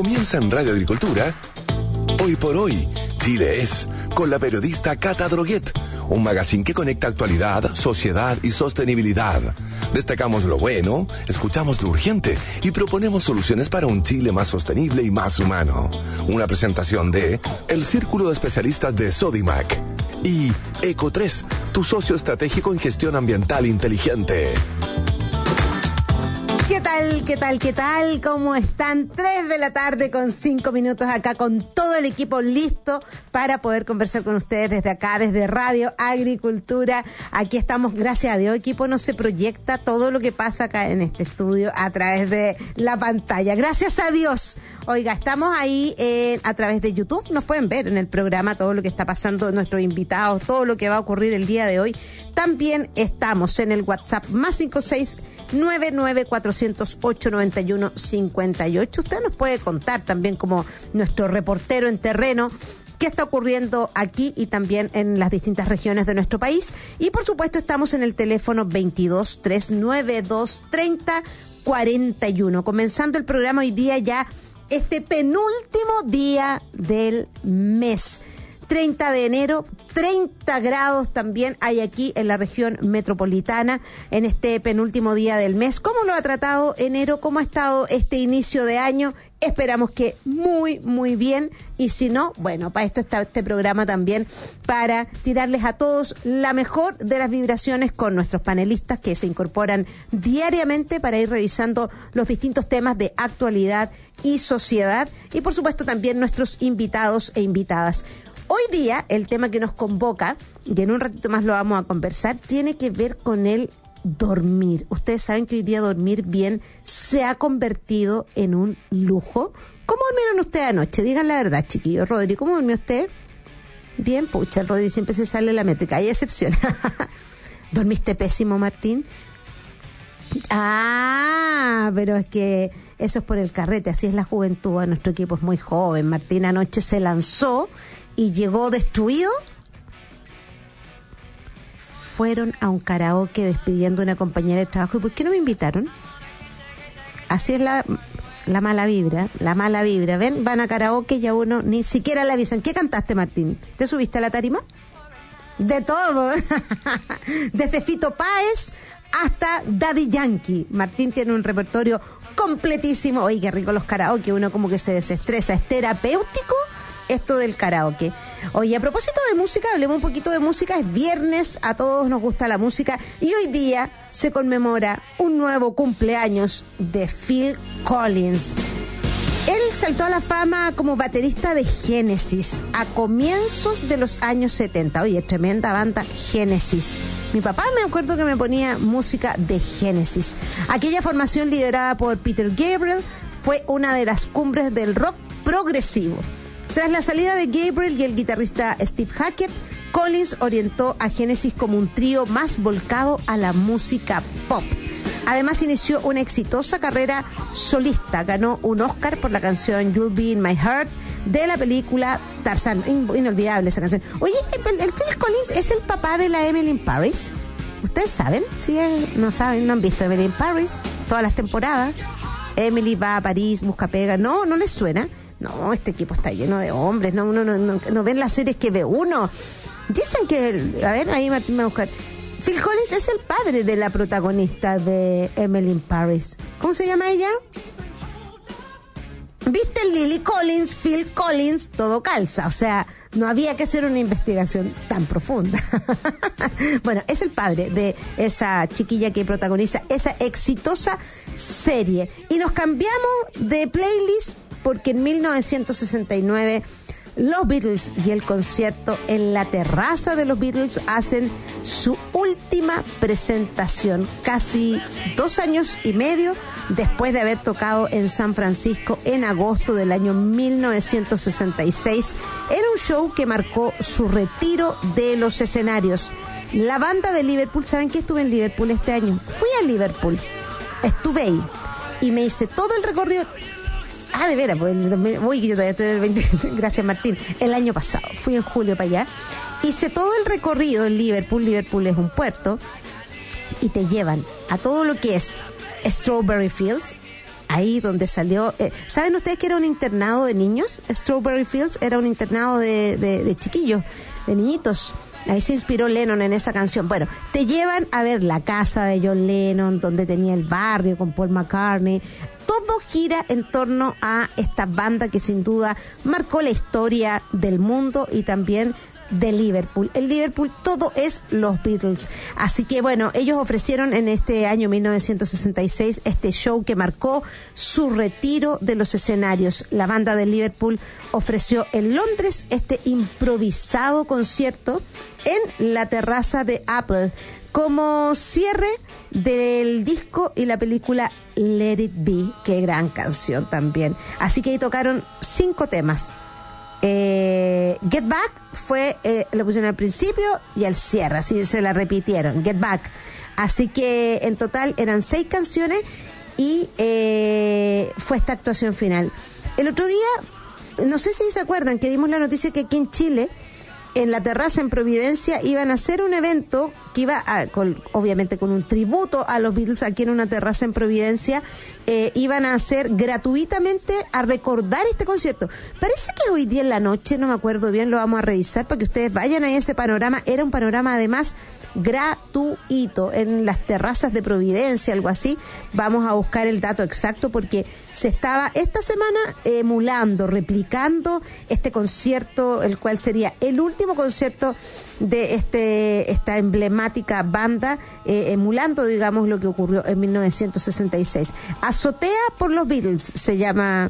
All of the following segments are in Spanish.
Comienza en Radio Agricultura. Hoy por hoy, Chile es, con la periodista Cata Droguet, un magazine que conecta actualidad, sociedad y sostenibilidad. Destacamos lo bueno, escuchamos lo urgente y proponemos soluciones para un Chile más sostenible y más humano. Una presentación de el Círculo de Especialistas de Sodimac y Eco3, tu socio estratégico en gestión ambiental inteligente. ¿Qué tal? ¿Cómo están? 3 de la tarde con 5 minutos acá con todo el equipo listo para poder conversar con ustedes desde acá, desde Radio Agricultura. Aquí estamos, gracias a Dios, equipo, no se proyecta todo lo que pasa acá en este estudio a través de la pantalla. Gracias a Dios. Oiga, estamos ahí a través de YouTube, nos pueden ver en el programa todo lo que está pasando, nuestros invitados, todo lo que va a ocurrir el día de hoy. También estamos en el WhatsApp más 56994089158. Usted nos puede contar también como nuestro reportero en terreno qué está ocurriendo aquí y también en las distintas regiones de nuestro país. Y por supuesto estamos en el teléfono 22-392-3041. Comenzando el programa hoy día ya, este penúltimo día del mes. 30 de enero, 30 grados también hay aquí en la región metropolitana en este penúltimo día del mes. ¿Cómo lo ha tratado enero? ¿Cómo ha estado este inicio de año? Esperamos que muy, muy bien. Y si no, bueno, para esto está este programa también, para tirarles a todos la mejor de las vibraciones con nuestros panelistas que se incorporan diariamente para ir revisando los distintos temas de actualidad y sociedad. Y por supuesto también nuestros invitados e invitadas. Hoy día, el tema que nos convoca, y en un ratito más lo vamos a conversar, tiene que ver con el dormir. Ustedes saben que hoy día dormir bien se ha convertido en un lujo. ¿Cómo durmieron ustedes anoche? Digan la verdad, chiquillos. Rodri, ¿cómo durmió usted? Bien, pucha, el Rodri siempre se sale la métrica, hay excepción. ¿Dormiste pésimo, Martín? Ah, pero es que eso es por el carrete, así es la juventud. Nuestro equipo es muy joven. Martín anoche se lanzó y llegó destruido. Fueron a un karaoke despidiendo a una compañera de trabajo. ¿Y por qué no me invitaron? Así es la mala vibra, ¿ven? Van a karaoke y a uno ni siquiera le avisan. ¿Qué cantaste, Martín? ¿Te subiste a la tarima? De todo. Desde Fito Páez hasta Daddy Yankee. Martín tiene un repertorio completísimo. Oye, qué rico los karaoke, uno como que se desestresa. Es terapéutico esto del karaoke. Oye, a propósito de música, hablemos un poquito de música. Es viernes, a todos nos gusta la música y hoy día se conmemora un nuevo cumpleaños de Phil Collins. Él saltó a la fama como baterista de Genesis a comienzos de los años 70. Oye, tremenda banda Genesis. Mi papá me acuerdo que me ponía música de Genesis. Aquella formación liderada por Peter Gabriel fue una de las cumbres del rock progresivo. Tras la salida de Gabriel y el guitarrista Steve Hackett, Collins orientó a Genesis como un trío más volcado a la música pop. Además inició una exitosa carrera solista. Ganó un Oscar por la canción You'll Be in My Heart de la película Tarzán. Inolvidable esa canción. Oye, el Phil Collins es el papá de la Emily in Paris. ¿Ustedes saben? Si no saben, no han visto Emily in Paris todas las temporadas. Emily va a París, busca pega. No les suena. No, este equipo está lleno de hombres. No ven las series que ve uno. Dicen que, a ver, ahí Martín va a buscar. Phil Collins es el padre de la protagonista de Emily in Paris. ¿Cómo se llama ella? ¿Viste? Lily Collins, Phil Collins, todo calza. O sea, no había que hacer una investigación tan profunda. Bueno, es el padre de esa chiquilla que protagoniza esa exitosa serie. Y nos cambiamos de playlist porque en 1969 los Beatles y el concierto en la terraza de los Beatles hacen su última presentación, casi 2 años y medio después de haber tocado en San Francisco en agosto del año 1966, en un show que marcó su retiro de los escenarios. La banda de Liverpool, ¿saben que estuve en Liverpool este año? Fui a Liverpool, estuve ahí y me hice todo el recorrido. Ah, de veras, pues, uy, yo todavía estoy en el 20, gracias Martín, el año pasado, fui en julio para allá, hice todo el recorrido en Liverpool. Liverpool es un puerto, y te llevan a todo lo que es Strawberry Fields, ahí donde salió... ¿Saben ustedes que era un internado de niños? Strawberry Fields era un internado de chiquillos, de niñitos. Ahí se inspiró Lennon en esa canción. Bueno, te llevan a ver la casa de John Lennon, donde tenía el barrio con Paul McCartney. Todo gira en torno a esta banda que sin duda marcó la historia del mundo y también de Liverpool. En Liverpool todo es los Beatles. Así que bueno, ellos ofrecieron en este año 1966 este show que marcó su retiro de los escenarios. La banda de Liverpool ofreció en Londres este improvisado concierto en la terraza de Apple como cierre del disco y la película Let It Be. Qué gran canción también. Así que ahí tocaron 5 temas. Get Back fue, lo pusieron al principio y al cierre, así se la repitieron, Get Back. Así que en total eran 6 canciones y fue esta actuación final. El otro día, no sé si se acuerdan que dimos la noticia que aquí en Chile, en la terraza en Providencia, iban a hacer un evento que iba obviamente con un tributo a los Beatles aquí en una terraza en Providencia. Iban a hacer gratuitamente a recordar este concierto. Parece que hoy día en la noche, no me acuerdo bien, lo vamos a revisar para que ustedes vayan a ese panorama. Era un panorama además gratuito en las terrazas de Providencia, algo así. Vamos a buscar el dato exacto porque se estaba esta semana emulando, replicando este concierto, el cual sería el último concierto de esta emblemática banda, emulando, digamos, lo que ocurrió en 1966. Azotea por los Beatles se llama.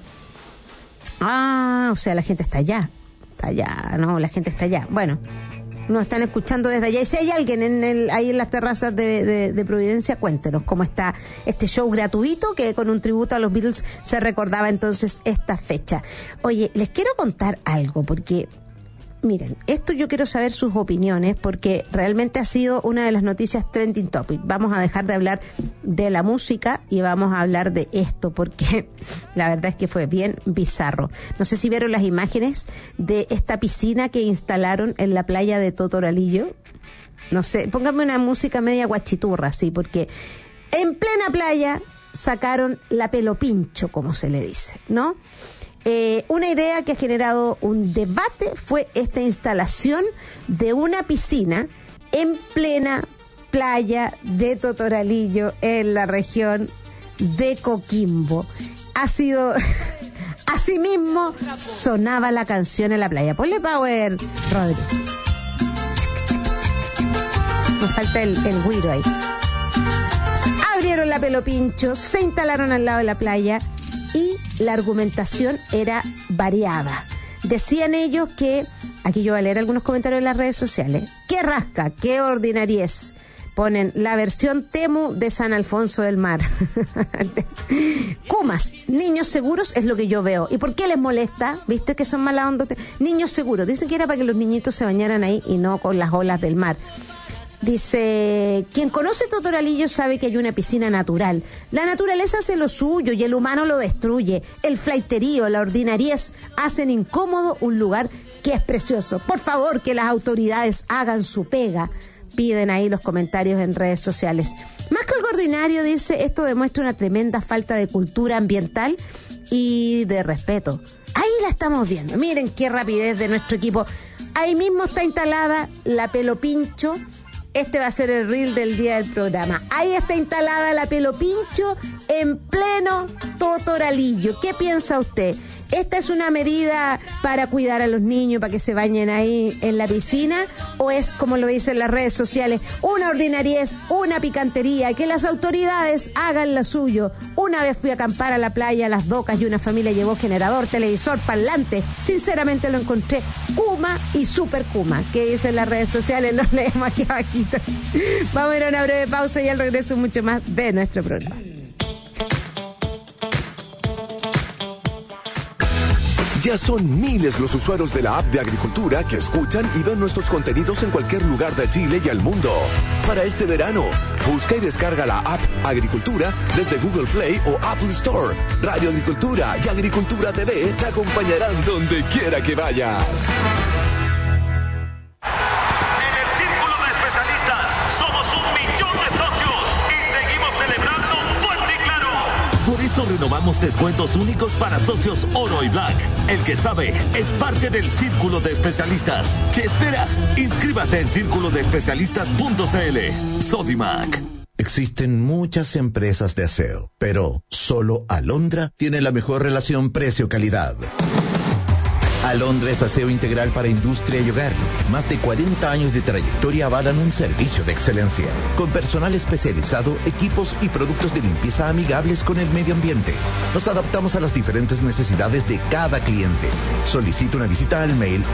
O sea, la gente está allá, ¿no? La gente está allá. Bueno, nos están escuchando desde allá. Y si hay alguien ahí en las terrazas de Providencia, cuéntenos cómo está este show gratuito que con un tributo a los Beatles se recordaba entonces esta fecha. Oye, les quiero contar algo porque... Miren, esto yo quiero saber sus opiniones porque realmente ha sido una de las noticias trending topic. Vamos a dejar de hablar de la música y vamos a hablar de esto porque la verdad es que fue bien bizarro. No sé si vieron las imágenes de esta piscina que instalaron en la playa de Totoralillo. No sé, pónganme una música media guachiturra, sí, porque en plena playa sacaron la pelopincho, como se le dice, ¿no? Una idea que ha generado un debate fue esta instalación de una piscina en plena playa de Totoralillo en la región de Coquimbo. Ha sido... Asimismo sonaba la canción en la playa. Ponle power, Rodri. Nos falta el güiro ahí. Abrieron la pelopincho, se instalaron al lado de la playa y la argumentación era variada. Decían ellos que, aquí yo voy a leer algunos comentarios en las redes sociales, qué rasca, qué ordinariez. Ponen la versión Temu de San Alfonso del Mar. Kumas, niños seguros es lo que yo veo. ¿Y por qué les molesta? ¿Viste que son mala onda? Niños seguros. Dicen que era para que los niñitos se bañaran ahí y no con las olas del mar. Dice, quien conoce Totoralillo sabe que hay una piscina natural. La naturaleza hace lo suyo y el humano lo destruye. El flaiterío, la ordinariez hacen incómodo un lugar que es precioso. Por favor, que las autoridades hagan su pega. Piden ahí los comentarios en redes sociales. Más que algo ordinario, dice, esto demuestra una tremenda falta de cultura ambiental y de respeto. Ahí la estamos viendo. Miren qué rapidez de nuestro equipo. Ahí mismo está instalada la pelopincho. Este va a ser el reel del día del programa. Ahí está instalada la pelopincho en pleno Totoralillo. ¿Qué piensa usted? ¿Esta es una medida para cuidar a los niños, para que se bañen ahí en la piscina? ¿O es, como lo dicen las redes sociales, una ordinariez, una picantería, que las autoridades hagan lo suyo? Una vez fui a acampar a la playa, a Las Docas, y una familia llevó generador, televisor, parlante. Sinceramente lo encontré Kuma y super Kuma. ¿Qué dicen las redes sociales? Los leemos aquí abajito. Vamos a ir a una breve pausa y al regreso mucho más de nuestro programa. Ya son miles los usuarios de la app de Agricultura que escuchan y ven nuestros contenidos en cualquier lugar de Chile y al mundo. Para este verano, busca y descarga la app Agricultura desde Google Play o Apple Store. Radio Agricultura y Agricultura TV te acompañarán donde quiera que vayas. En el Círculo de Especialistas somos 1 millón de socios y seguimos celebrando fuerte y claro. Por eso renovamos descuentos únicos para socios Oro y Black. El que sabe es parte del Círculo de Especialistas. ¿Qué espera? Inscríbase en círculodespecialistas.cl. Sodimac. Existen muchas empresas de aseo, pero solo Alondra tiene la mejor relación precio-calidad. Alondra es aseo integral para industria y hogar. Más de 40 años de trayectoria avalan un servicio de excelencia. Con personal especializado, equipos y productos de limpieza amigables con el medio ambiente. Nos adaptamos a las diferentes necesidades de cada cliente. Solicita una visita al mail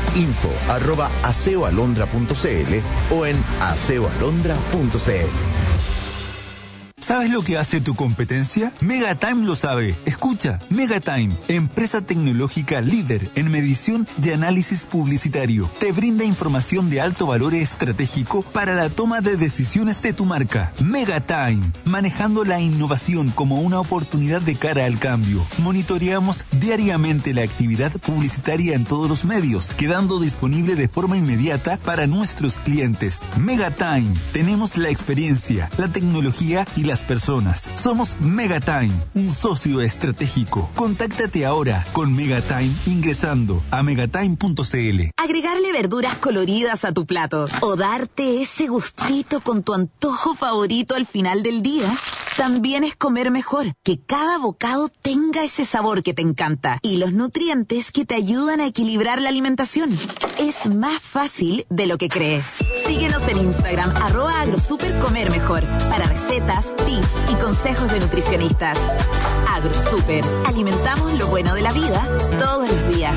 info@aseoalondra.cl o en aseoalondra.cl. ¿Sabes lo que hace tu competencia? Megatime lo sabe. Escucha, Megatime, empresa tecnológica líder en medición y análisis publicitario. Te brinda información de alto valor estratégico para la toma de decisiones de tu marca. Megatime, manejando la innovación como una oportunidad de cara al cambio. Monitoreamos diariamente la actividad publicitaria en todos los medios, quedando disponible de forma inmediata para nuestros clientes. Megatime, tenemos la experiencia, la tecnología y las personas. Somos Megatime, un socio estratégico. Contáctate ahora con Megatime ingresando a megatime.cl. Agregarle verduras coloridas a tu plato o darte ese gustito con tu antojo favorito al final del día también es comer mejor. Que cada bocado tenga ese sabor que te encanta y los nutrientes que te ayudan a equilibrar la alimentación. Es más fácil de lo que crees. Síguenos en Instagram @agrosupercomermejor para recetas, tips y consejos de nutricionistas. AgroSuper, alimentamos lo bueno de la vida todos los días.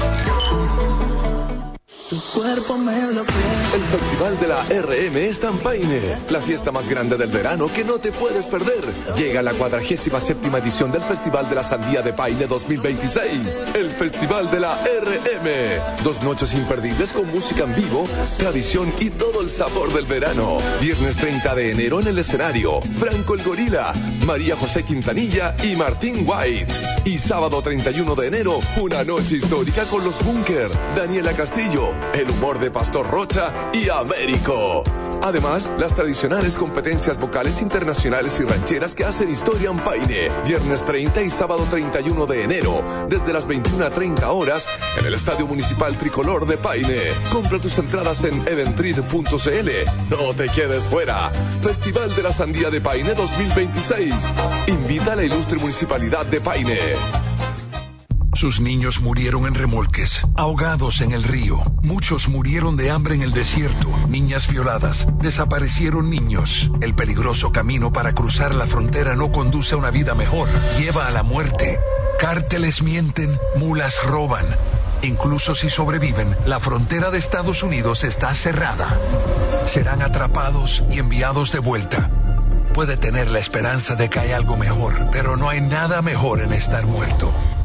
Tu cuerpo me lo pide. El Festival de la RM está en Paine, la fiesta más grande del verano que no te puedes perder. Llega la 47ª edición del Festival de la Sandía de Paine 2026. El Festival de la RM. 2 noches imperdibles con música en vivo, tradición y todo el sabor del verano. Viernes 30 de enero en el escenario, Franco el Gorila, María José Quintanilla y Martín White. Y sábado 31 de enero, una noche histórica con los Búnker, Daniela Castillo, el humor de Pastor Rocha y Américo. Además, las tradicionales competencias vocales internacionales y rancheras que hacen historia en Paine. Viernes 30 y sábado 31 de enero, desde las 21:30 en el Estadio Municipal Tricolor de Paine. Compra tus entradas en eventrid.cl. No te quedes fuera. Festival de la Sandía de Paine 2026. Invita a la ilustre Municipalidad de Paine. Sus niños murieron en remolques, ahogados en el río. Muchos murieron de hambre en el desierto. Niñas violadas. Desaparecieron niños. El peligroso camino para cruzar la frontera no conduce a una vida mejor. Lleva a la muerte. Cárteles mienten, mulas roban. Incluso si sobreviven, la frontera de Estados Unidos está cerrada. Serán atrapados y enviados de vuelta. Puede tener la esperanza de que hay algo mejor, pero no hay nada mejor en estar muerto.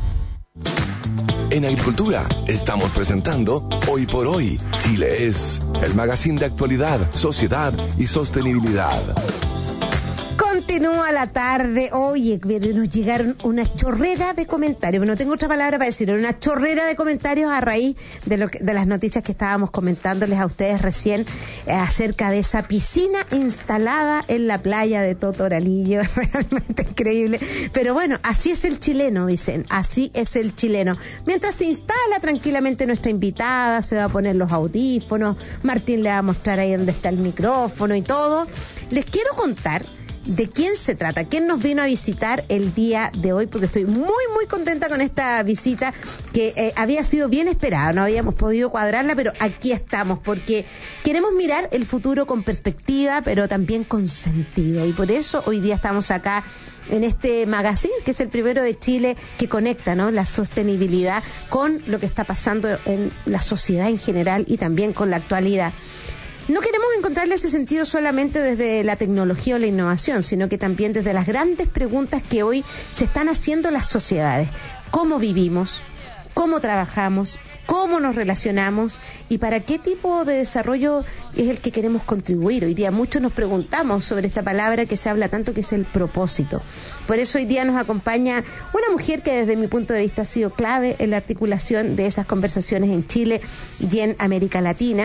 En Agricultura estamos presentando Hoy por Hoy, Chile es, el magazine de actualidad, sociedad y sostenibilidad. Continúa la tarde. Oye, nos llegaron una chorrera de comentarios. No tengo otra palabra para decirlo. Una chorrera de comentarios a raíz de las noticias que estábamos comentándoles a ustedes recién acerca de esa piscina instalada en la playa de Totoralillo. Realmente increíble. Pero bueno, así es el chileno, dicen. Así es el chileno. Mientras se instala tranquilamente nuestra invitada, se va a poner los audífonos. Martín le va a mostrar ahí donde está el micrófono y todo. Les quiero contar de quién se trata, quién nos vino a visitar el día de hoy, porque estoy muy, muy contenta con esta visita que había sido bien esperada, no habíamos podido cuadrarla, pero aquí estamos, porque queremos mirar el futuro con perspectiva, pero también con sentido, y por eso hoy día estamos acá en este magazine, que es el primero de Chile, que conecta, ¿no?, la sostenibilidad con lo que está pasando en la sociedad en general y también con la actualidad. No queremos encontrarle ese sentido solamente desde la tecnología o la innovación, sino que también desde las grandes preguntas que hoy se están haciendo las sociedades. ¿Cómo vivimos? ¿Cómo trabajamos? ¿Cómo nos relacionamos? ¿Y para qué tipo de desarrollo es el que queremos contribuir? Hoy día muchos nos preguntamos sobre esta palabra que se habla tanto, que es el propósito. Por eso hoy día nos acompaña una mujer que desde mi punto de vista ha sido clave en la articulación de esas conversaciones en Chile y en América Latina.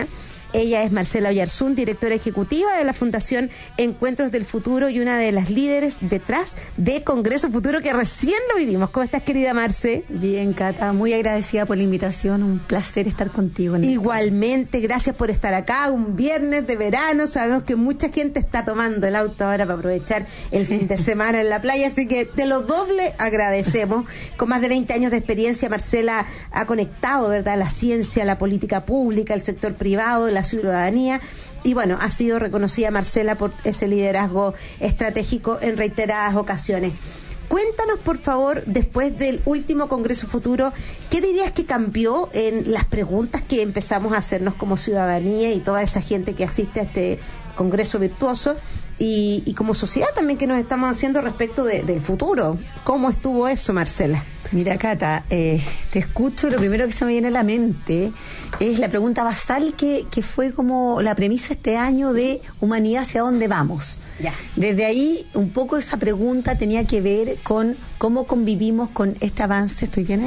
Ella es Marcela Oyarzún, directora ejecutiva de la Fundación Encuentros del Futuro y una de las líderes detrás de Congreso Futuro, que recién lo vivimos. ¿Cómo estás, querida Marce? Bien, Cata, muy agradecida por la invitación, un placer estar contigo. Igualmente, gracias por estar acá, un viernes de verano. Sabemos que mucha gente está tomando el auto ahora para aprovechar el fin de semana en la playa, así que te lo doble agradecemos. Con más de 20 años de experiencia, Marcela ha conectado, ¿verdad?, la ciencia, la política pública, el sector privado, la ciudadanía, y bueno, ha sido reconocida Marcela por ese liderazgo estratégico en reiteradas ocasiones. Cuéntanos, por favor, después del último Congreso Futuro, ¿qué dirías que cambió en las preguntas que empezamos a hacernos como ciudadanía y toda esa gente que asiste a este Congreso virtuoso, y como sociedad también que nos estamos haciendo respecto del futuro? ¿Cómo estuvo eso, Marcela? Mira, Cata, te escucho, lo primero que se me viene a la mente es la pregunta basal que fue como la premisa este año de humanidad, ¿hacia dónde vamos? Ya. Desde ahí, un poco esa pregunta tenía que ver con cómo convivimos con este avance. ¿Estoy bien?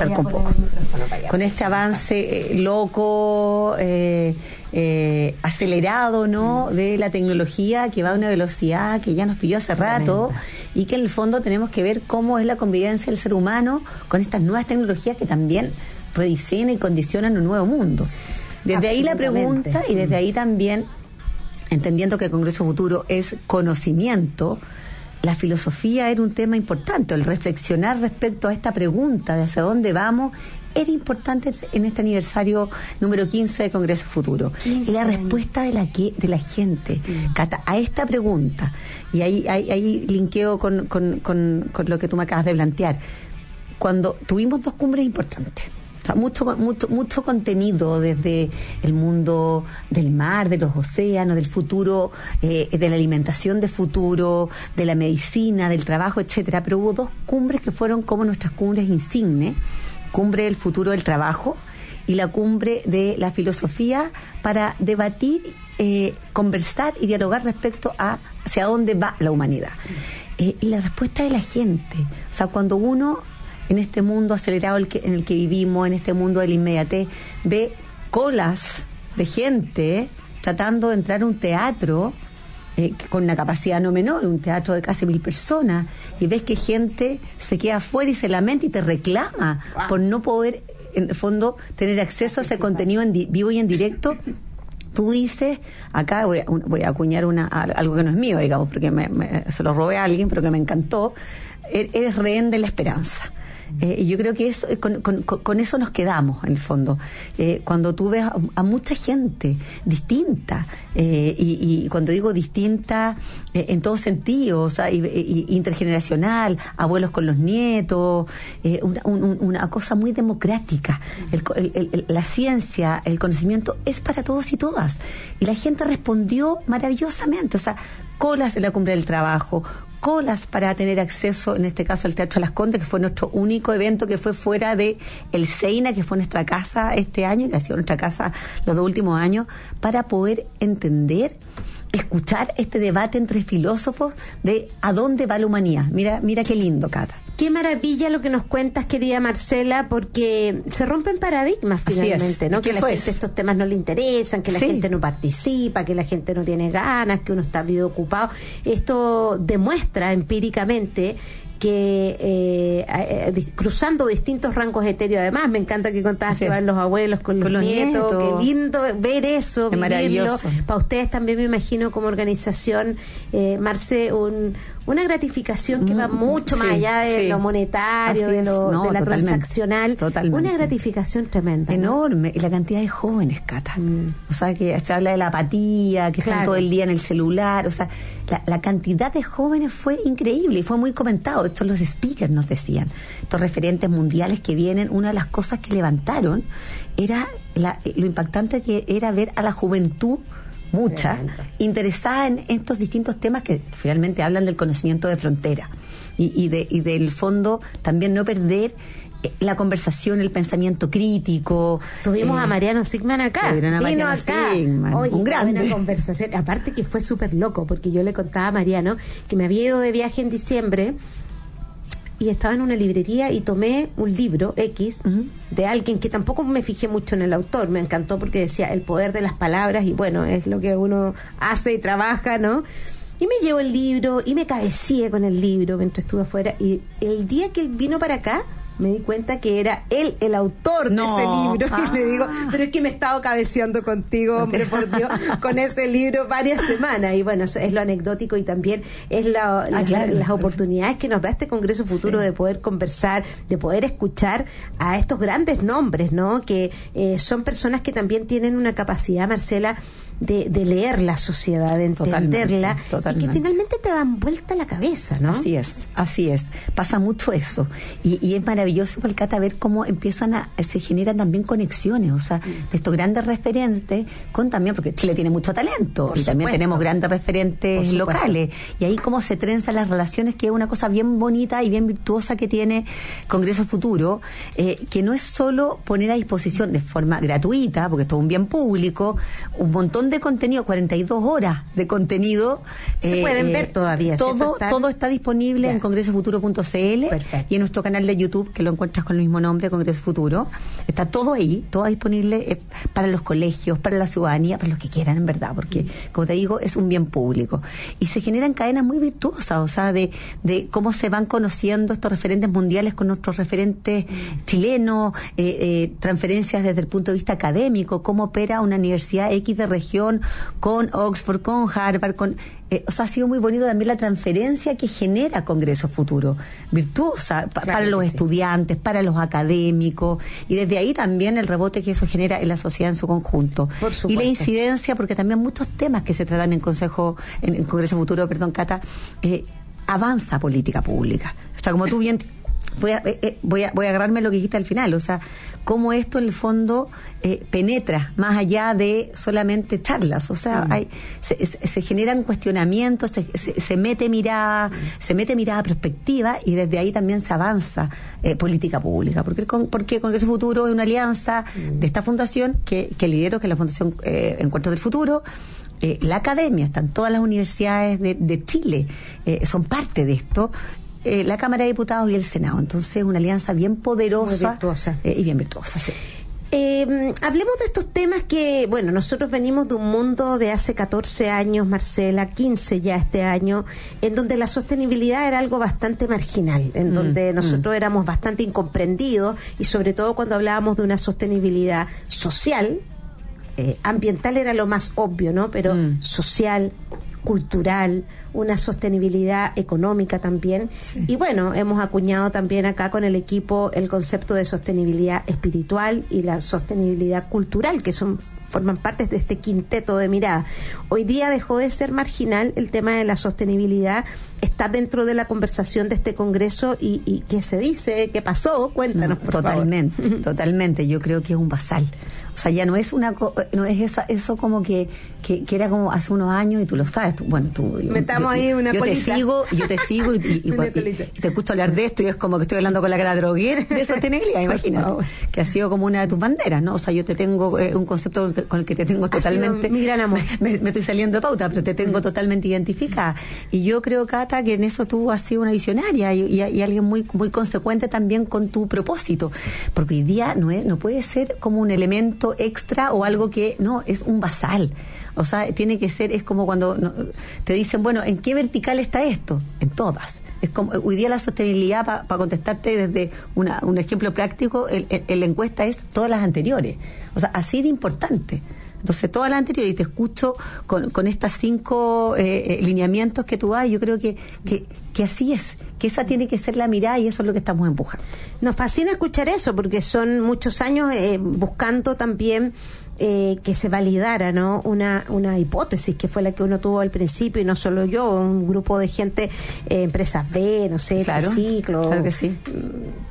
Con este avance loco, acelerado, ¿no?, de la tecnología, que va a una velocidad que ya nos pilló hace rato, y que en el fondo tenemos que ver cómo es la convivencia del ser humano con estas nuevas tecnologías que también rediseñan y condicionan un nuevo mundo. Desde ahí la pregunta, y desde ahí también, entendiendo que el Congreso Futuro es conocimiento, la filosofía era un tema importante. El reflexionar respecto a esta pregunta de hacia dónde vamos era importante en este aniversario número 15 de Congreso Futuro. Y la respuesta de la gente, Cata, a esta pregunta, y ahí linkeo con lo que tú me acabas de plantear. Cuando tuvimos 2 cumbres importantes, o sea, mucho contenido desde el mundo del mar, de los océanos, del futuro, de la alimentación de futuro, de la medicina, del trabajo, etcétera. Pero hubo 2 cumbres que fueron como nuestras cumbres insignes: cumbre del futuro del trabajo y la cumbre de la filosofía, para debatir, conversar y dialogar respecto a hacia dónde va la humanidad. Y la respuesta de la gente, o sea, cuando uno en este mundo acelerado en el que vivimos, en este mundo de la inmediatez, ve colas de gente tratando de entrar a un teatro con una capacidad no menor, un teatro de casi 1.000 personas, y ves que gente se queda afuera y se lamenta y te reclama por no poder, en el fondo, tener acceso a ese contenido en vivo y en directo. Tú dices, acá voy a acuñar algo que no es mío, digamos, porque se lo robé a alguien, pero que me encantó: eres rehén de la esperanza. Y yo creo que eso, con eso nos quedamos, en el fondo. Cuando tú ves a mucha gente distinta, y cuando digo distinta, en todos sentidos, o sea, intergeneracional, abuelos con los nietos, una cosa muy democrática. La ciencia, el conocimiento es para todos y todas. Y la gente respondió maravillosamente. O sea, colas en la cumbre del trabajo, colas para tener acceso, en este caso, al Teatro Las Condes, que fue nuestro único evento que fue fuera de el Seina, que fue nuestra casa este año, y que ha sido nuestra casa los 2 últimos años, para poder entender, escuchar este debate entre filósofos de a dónde va la humanidad. Mira qué lindo, Cata. Qué maravilla lo que nos cuentas, querida Marcela, porque se rompen paradigmas finalmente, ¿no? Que la gente estos temas no le interesan, que la gente no participa, que la gente no tiene ganas, que uno está bien ocupado. Esto demuestra empíricamente que cruzando distintos rangos etéreos, además, me encanta que contabas que van los abuelos con los nietos, qué lindo ver eso, vivirlo. Maravilloso. Para ustedes también, me imagino, como organización, Marce, una gratificación que va mucho más allá de lo monetario, de la transaccional. Totalmente. Una gratificación tremenda. Enorme. Y la cantidad de jóvenes, Cata. O sea, que se habla de la apatía, que están todo el día en el celular. O sea, la cantidad de jóvenes fue increíble y fue muy comentado. Esto los speakers nos decían. Estos referentes mundiales que vienen, una de las cosas que levantaron era lo impactante que era ver a la juventud, mucha, interesada en estos distintos temas que finalmente hablan del conocimiento de frontera y del fondo también no perder la conversación, el pensamiento crítico. Tuvimos a Mariano Sigman acá. Vino acá. Oye, un grande. Una conversación. Aparte que fue súper loco, porque yo le contaba a Mariano que me había ido de viaje en diciembre y estaba en una librería y tomé un libro X de alguien que tampoco me fijé mucho en el autor, me encantó porque decía el poder de las palabras y bueno, es lo que uno hace y trabaja, ¿no? Y me llevo el libro y me cabeceé con el libro mientras estuve afuera, y el día que él vino para acá me di cuenta que era él el autor de ese libro. Y le digo, pero es que me he estado cabeceando contigo, hombre, por Dios, con ese libro varias semanas. Y bueno, eso es lo anecdótico y también es las oportunidades que nos da este Congreso Futuro de poder conversar, de poder escuchar a estos grandes nombres, ¿no? Que son personas que también tienen una capacidad, Marcela, de leer la sociedad, de entenderla, totalmente. Y que finalmente te dan vuelta la cabeza, ¿no? Así es. Pasa mucho eso. Y es maravilloso, Cata, ver cómo se generan también conexiones, o sea, de estos grandes referentes con también, porque Chile tiene mucho talento, y también tenemos grandes referentes locales, y ahí cómo se trenzan las relaciones, que es una cosa bien bonita y bien virtuosa que tiene Congreso Futuro, que no es solo poner a disposición de forma gratuita, porque esto es un bien público, un montón de contenido, 42 horas de contenido. Se pueden ver todavía. Todo está disponible en congresofuturo.cl y en nuestro canal de YouTube, que lo encuentras con el mismo nombre, Congreso Futuro. Está todo ahí, todo disponible para los colegios, para la ciudadanía, para los que quieran, en verdad, porque, como te digo, es un bien público. Y se generan cadenas muy virtuosas, o sea, de cómo se van conociendo estos referentes mundiales con nuestros referentes chilenos, transferencias desde el punto de vista académico, cómo opera una universidad X de región con Oxford, con Harvard, o sea, ha sido muy bonito también la transferencia que genera Congreso Futuro, virtuosa para los estudiantes, para los académicos, y desde ahí también el rebote que eso genera en la sociedad en su conjunto. Y la incidencia, porque también muchos temas que se tratan en Congreso Futuro, Cata, avanza política pública. O sea, como tú bien... Voy a agarrarme lo que dijiste al final, o sea, cómo esto en el fondo penetra más allá de solamente charlas, o sea, se generan cuestionamientos, se mete mirada prospectiva, y desde ahí también se avanza política pública, porque Congreso Futuro es una alianza de esta fundación que lidero, que es la Fundación Encuentros del Futuro. La academia, están todas las universidades de Chile, son parte de esto. La Cámara de Diputados y el Senado. Entonces, una alianza bien poderosa y bien virtuosa. Sí. Hablemos de estos temas que, bueno, nosotros venimos de un mundo de hace 14 años, Marcela, 15 ya este año, en donde la sostenibilidad era algo bastante marginal, en donde nosotros éramos bastante incomprendidos, y sobre todo cuando hablábamos de una sostenibilidad social, ambiental era lo más obvio, ¿no? Pero social, cultural, una sostenibilidad económica también. Sí. Y bueno, hemos acuñado también acá con el equipo el concepto de sostenibilidad espiritual y la sostenibilidad cultural, que forman parte de este quinteto de mirada. Hoy día dejó de ser marginal el tema de la sostenibilidad, está dentro de la conversación de este Congreso, y ¿qué se dice? ¿Qué pasó? Cuéntanos, por favor. Totalmente. Yo creo que es un basal. O sea, ya no es eso como que era como hace unos años, y tú lo sabes. Metamos ahí una colita. Yo te sigo y te escucho hablar de esto, y es como que estoy hablando con la Cata Droguet de sostenibilidad, imagínate, que ha sido como una de tus banderas, ¿no? O sea, yo te tengo un concepto con el que te tengo totalmente... mi gran amor. Me estoy saliendo de pauta, pero te tengo totalmente identificada. Y yo creo, Cata, que en eso tú has sido una visionaria y alguien muy, muy consecuente también con tu propósito. Porque hoy día no puede ser como un elemento extra o algo que no, es un basal. O sea, tiene que ser, es como cuando te dicen, bueno, ¿en qué vertical está esto? En todas. Es como hoy día la sostenibilidad, para contestarte desde un ejemplo práctico, la encuesta es todas las anteriores. O sea, así de importante. Entonces, todas las anteriores, y te escucho con estas 5 lineamientos que tú das, yo creo que así es, que esa tiene que ser la mirada, y eso es lo que estamos empujando. Nos fascina escuchar eso, porque son muchos años buscando también que se validara, ¿no? Una hipótesis que fue la que uno tuvo al principio, y no solo yo, un grupo de gente, empresas B, no sé, claro, Triciclo, claro que sí,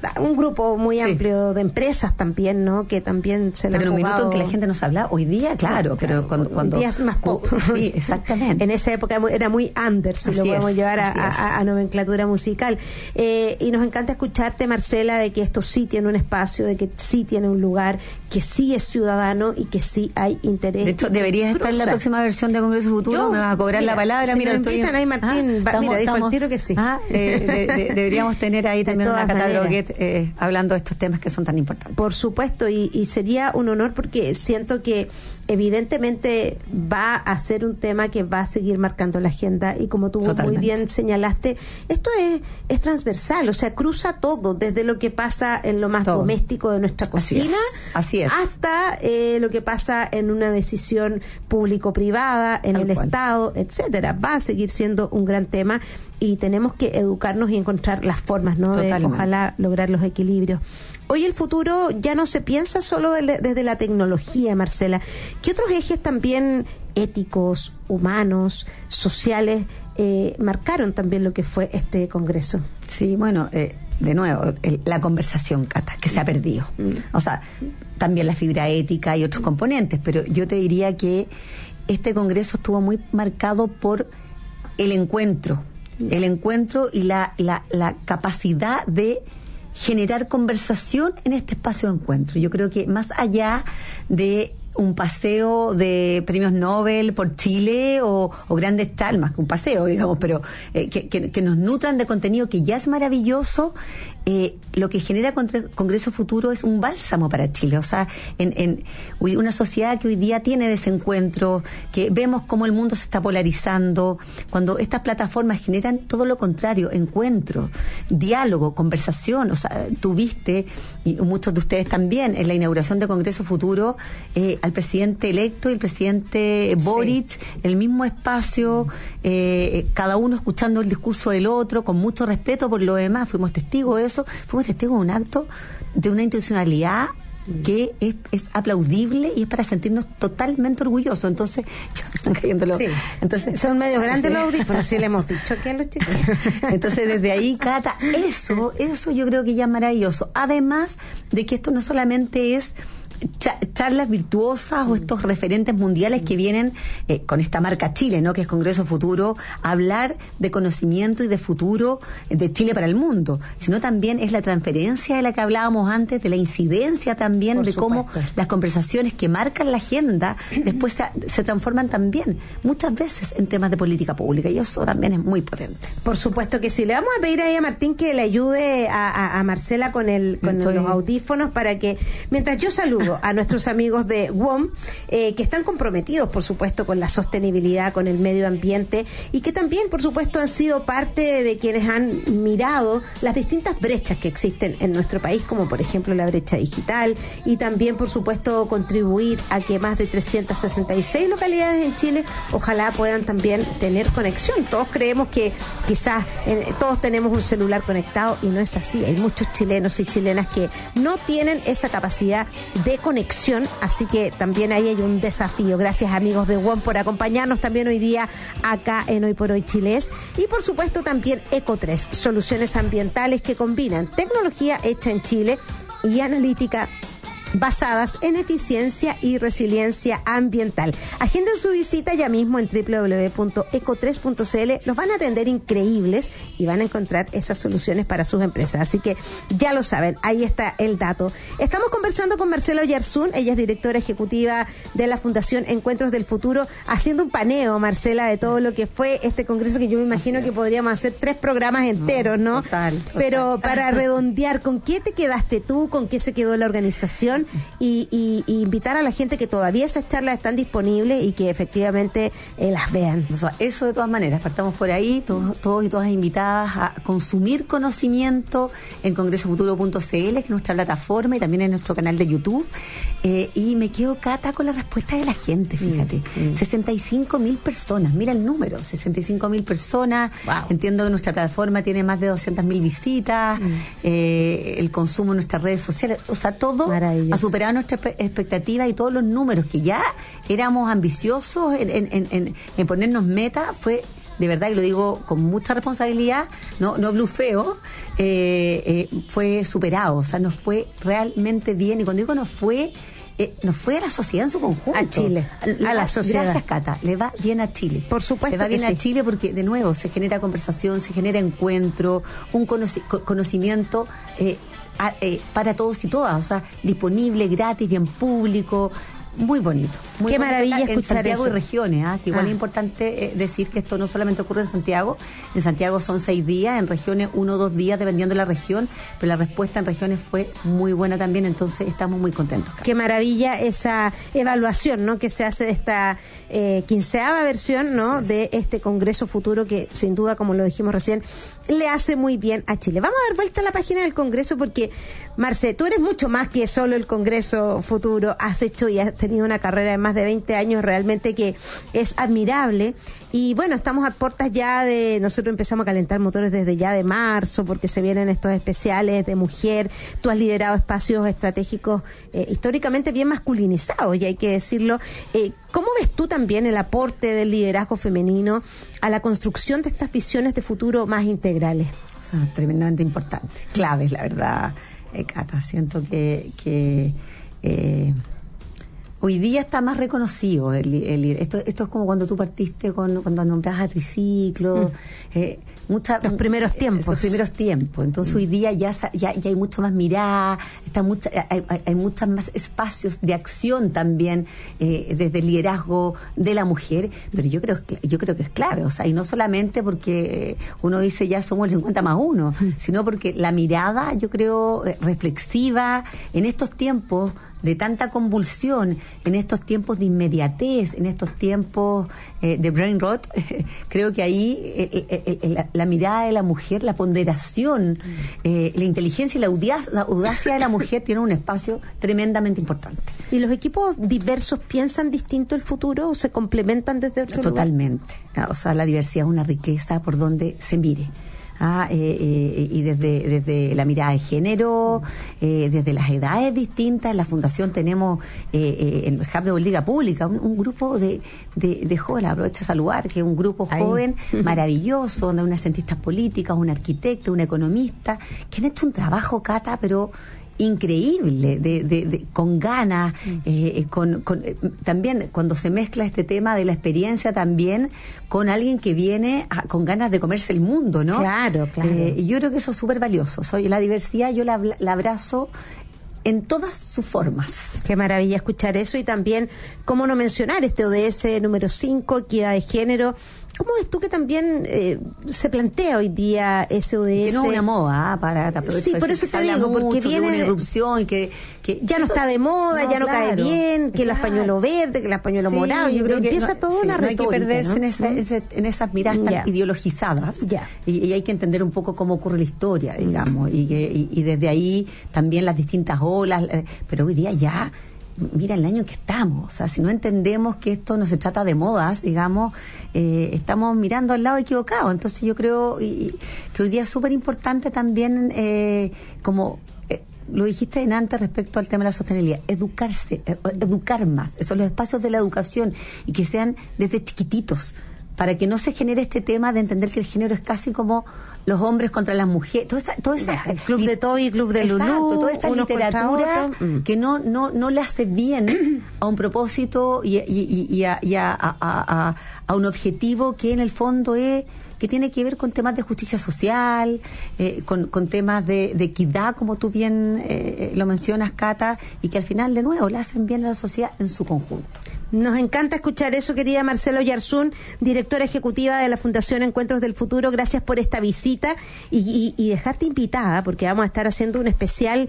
un grupo muy amplio de empresas también, ¿no? Que también se lo han Pero en un jugado. minuto en que la gente nos habla, hoy día, claro, pero cuando Hoy día es más pop. Sí, exactamente. En esa época era muy under, si lo podemos llevar a nomenclatura musical. Y nos encanta escucharte, Marcela, de que esto sí tiene un espacio, de que sí tiene un lugar, que sí es ciudadano y que sí hay interés. De hecho, deberías estar en la próxima versión de Congreso Futuro. Me vas a cobrar la palabra. Si mira, me invitan ahí, Martín, dijo el tiro que sí. Deberíamos tener ahí también una Cata Droguet hablando de estos temas que son tan importantes. Por supuesto, y sería un honor porque siento que evidentemente va a ser un tema que va a seguir marcando la agenda, y como tú muy bien señalaste, esto es transversal, o sea, cruza todo, desde lo que pasa en lo más doméstico de nuestra cocina hasta lo que pasa en una decisión público-privada, en el Estado, etcétera. Va a seguir siendo un gran tema y tenemos que educarnos y encontrar las formas, ¿no? De ojalá lograr los equilibrios. Hoy el futuro ya no se piensa solo desde la tecnología, Marcela. ¿Qué otros ejes también éticos, humanos, sociales marcaron también lo que fue este Congreso? Sí, bueno, de nuevo, la conversación, Cata, que se ha perdido. O sea, también la fibra ética y otros componentes, pero yo te diría que este Congreso estuvo muy marcado por el encuentro y la capacidad de generar conversación en este espacio de encuentro. Yo creo que más allá de un paseo de premios Nobel por Chile o grandes tal, más que un paseo, digamos, pero que nos nutran de contenido que ya es maravilloso, lo que genera Congreso Futuro es un bálsamo para Chile. O sea, en una sociedad que hoy día tiene desencuentros, que vemos cómo el mundo se está polarizando, cuando estas plataformas generan todo lo contrario, encuentro, diálogo, conversación. O sea, tuviste, y muchos de ustedes también, en la inauguración de Congreso Futuro, al presidente electo y el presidente Boric, el mismo espacio, cada uno escuchando el discurso del otro, con mucho respeto por lo demás. Fuimos testigos de eso, fuimos testigos de un acto de una institucionalidad que es aplaudible y es para sentirnos totalmente orgullosos. Entonces, están cayendo los... Entonces, son medio grandes los audífonos, sí le hemos dicho que a los chicos. Entonces, desde ahí, Cata, eso yo creo que ya es maravilloso. Además de que esto no solamente es charlas virtuosas o estos referentes mundiales que vienen con esta marca Chile, ¿no? Que es Congreso Futuro, a hablar de conocimiento y de futuro de Chile para el mundo, sino también es la transferencia de la que hablábamos antes, de la incidencia también, por de supuesto, cómo las conversaciones que marcan la agenda después se transforman también muchas veces en temas de política pública, y eso también es muy potente. Por supuesto que sí. Le vamos a pedir ahí a Martín que le ayude a Marcela con los audífonos, para que mientras yo saludo a nuestros amigos de WOM, que están comprometidos, por supuesto, con la sostenibilidad, con el medio ambiente, y que también, por supuesto, han sido parte de quienes han mirado las distintas brechas que existen en nuestro país, como por ejemplo la brecha digital, y también, por supuesto, contribuir a que más de 366 localidades en Chile ojalá puedan también tener conexión. Todos creemos que quizás todos tenemos un celular conectado, y no es así. Hay muchos chilenos y chilenas que no tienen esa capacidad de conexión, así que también ahí hay un desafío. Gracias, amigos de WOM, por acompañarnos también hoy día acá en Hoy por Hoy Chiles. Y por supuesto también Eco3, soluciones ambientales que combinan tecnología hecha en Chile y analítica basadas en eficiencia y resiliencia ambiental. Agenden su visita ya mismo en www.eco3.cl. Los van a atender increíbles y van a encontrar esas soluciones para sus empresas. Así que ya lo saben, ahí está el dato. Estamos conversando con Marcela Oyarzún, ella es directora ejecutiva de la Fundación Encuentros del Futuro, haciendo un paneo, Marcela, de todo lo que fue este congreso, que yo me imagino que podríamos hacer 3 programas enteros, ¿no? Total. Pero para redondear, ¿con qué te quedaste tú? ¿Con qué se quedó la organización? Y invitar a la gente que todavía esas charlas están disponibles y que efectivamente las vean. O sea, eso de todas maneras, partamos por ahí, todos y todas invitadas a consumir conocimiento en congresofuturo.cl, que es nuestra plataforma, y también en nuestro canal de YouTube. Y me quedo, Cata, con la respuesta de la gente, fíjate. 65.000 personas, mira el número, 65.000 personas. Wow. Entiendo que nuestra plataforma tiene más de 200.000 visitas, el consumo en nuestras redes sociales, o sea, todo ha superado nuestra expectativa, y todos los números que ya éramos ambiciosos en ponernos meta, fue de verdad, y lo digo con mucha responsabilidad, no blufeo, fue superado, o sea, nos fue realmente bien, y cuando digo nos fue a la sociedad en su conjunto. A Chile, a la sociedad. Gracias, Cata. Le va bien a Chile. Por supuesto. Le va bien sí. a Chile porque, de nuevo, se genera conversación, se genera encuentro, un conocimiento para todos y todas. O sea, disponible, gratis, bien público. Muy bonito. Qué maravilla escuchar en Santiago eso. y regiones, que igual es importante decir que esto no solamente ocurre en Santiago. En Santiago son 6 días, en regiones 1 o 2 días, dependiendo de la región, pero la respuesta en regiones fue muy buena también, entonces estamos muy contentos. Qué maravilla esa evaluación, ¿no?, que se hace de esta 15ª versión, ¿no?, de este Congreso Futuro, que sin duda, como lo dijimos recién, le hace muy bien a Chile. Vamos a dar vuelta a la página del Congreso porque, Marce, tú eres mucho más que solo el Congreso Futuro. Has hecho y has tenido una carrera de más de 20 años realmente que es admirable. Y bueno, estamos a puertas ya de... Nosotros empezamos a calentar motores desde ya de marzo porque se vienen estos especiales de mujer. Tú has liderado espacios estratégicos históricamente bien masculinizados, y hay que decirlo. ¿Cómo ves tú también el aporte del liderazgo femenino a la construcción de estas visiones de futuro más integrales? O sea, tremendamente importante. Claves, la verdad, Cata. Siento que hoy día está más reconocido esto es como cuando tú partiste cuando nombras a Triciclo, los primeros tiempos. Entonces hoy día ya hay mucho más mirada, hay muchos más espacios de acción también desde el liderazgo de la mujer, pero yo creo que es clave, o sea, y no solamente porque uno dice ya somos el 50+1, sino porque la mirada, yo creo, reflexiva en estos tiempos de tanta convulsión, en estos tiempos de inmediatez, en estos tiempos de brain rot, creo que ahí la mirada de la mujer, la ponderación, la inteligencia y la audacia de la mujer tienen un espacio tremendamente importante. ¿Y los equipos diversos piensan distinto el futuro o se complementan desde otro lugar? Totalmente. O sea, la diversidad es una riqueza por donde se mire. Y desde la mirada de género, desde las edades distintas. En la Fundación tenemos en el Hub de Política Pública un grupo de jóvenes, aprovecho a saludar, que es un grupo joven maravilloso, donde hay unas cientistas políticas, un arquitecto, una economista, que han hecho un trabajo, Cata, pero increíble, con ganas, también cuando se mezcla este tema de la experiencia también con alguien que viene con ganas de comerse el mundo, ¿no? Claro. Y yo creo que eso es súper valioso. La diversidad yo la abrazo en todas sus formas. Qué maravilla escuchar eso, y también, cómo no mencionar este ODS número 5, equidad de género. ¿Cómo ves tú que también se plantea hoy día ese ODS? Que no es una moda, sí, por eso te digo, porque viene una irrupción, que ya no está de moda, ya no cae bien, que los pañuelos verdes, que los pañuelos morados. Yo creo que empieza toda una retórica. No hay que perderse en esas miradas tan ideologizadas. Y hay que entender un poco cómo ocurre la historia, digamos, y desde ahí también las distintas olas. Pero hoy día ya, mira el año en que estamos, o sea, si no entendemos que esto no se trata de modas, digamos, estamos mirando al lado equivocado. Entonces yo creo que hoy día es súper importante también, como lo dijiste antes respecto al tema de la sostenibilidad, educar más, esos son los espacios de la educación, y que sean desde chiquititos, para que no se genere este tema de entender que el género es casi como los hombres contra las mujeres, toda esa el club de Toy, club de Lulú, toda esta literatura que no le hace bien a un propósito y a un objetivo que en el fondo es que tiene que ver con temas de justicia social, con temas de equidad, como tú bien lo mencionas, Cata, y que al final, de nuevo, le hacen bien a la sociedad en su conjunto. Nos encanta escuchar eso, querida Marcela Oyarzún, directora ejecutiva de la Fundación Encuentros del Futuro. Gracias por esta visita y dejarte invitada, porque vamos a estar haciendo un especial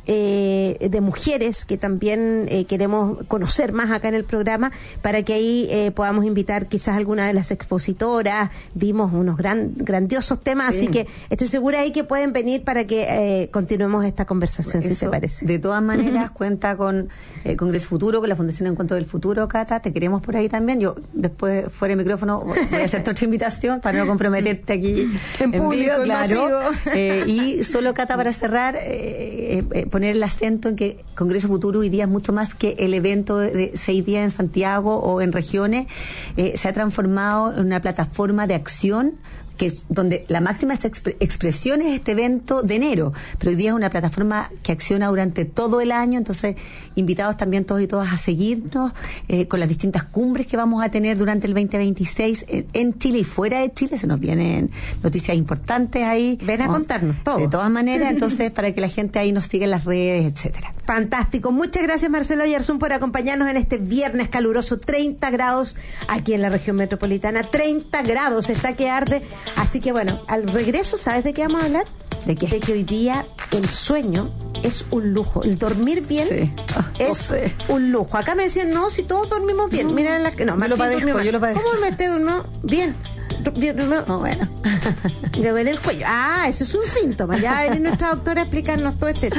de mujeres que también queremos conocer más acá en el programa, para que ahí podamos invitar quizás alguna de las expositoras. Vimos unos grandiosos temas, sí. Así que estoy segura ahí que pueden venir para que continuemos esta conversación, si te parece. De todas maneras, cuenta con el Congreso Futuro, con la Fundación Encuentro del Futuro, Cata, te queremos por ahí también. Yo después, fuera de micrófono, voy a hacerte otra invitación para no comprometerte aquí en público, vivo, claro. Y solo, Cata, para cerrar, poner el acento en que Congreso Futuro hoy día es mucho más que el evento de 6 días en Santiago o en regiones. Se ha transformado en una plataforma de acción que es donde la máxima expresión es este evento de enero, pero hoy día es una plataforma que acciona durante todo el año. Entonces, invitados también todos y todas a seguirnos con las distintas cumbres que vamos a tener durante el 2026 en Chile y fuera de Chile. Se nos vienen noticias importantes ahí. Ven a contarnos todo. De todas maneras, entonces, para que la gente ahí nos siga en las redes, etcétera. Fantástico. Muchas gracias, Marcelo Oyarzún, por acompañarnos en este viernes caluroso. 30 grados aquí en la región metropolitana. 30 grados está que arde. Así que bueno, al regreso, ¿sabes de qué vamos a hablar? ¿De qué? De que hoy día el sueño es un lujo. El dormir bien es un lujo. Acá me decían, no, si todos dormimos bien. Mira, no, yo lo padezco. ¿Cómo me esté durmiendo? Bien. No, bueno. Le duele el cuello. Ah, eso es un síntoma. Ya viene nuestra doctora a explicarnos todo este tema.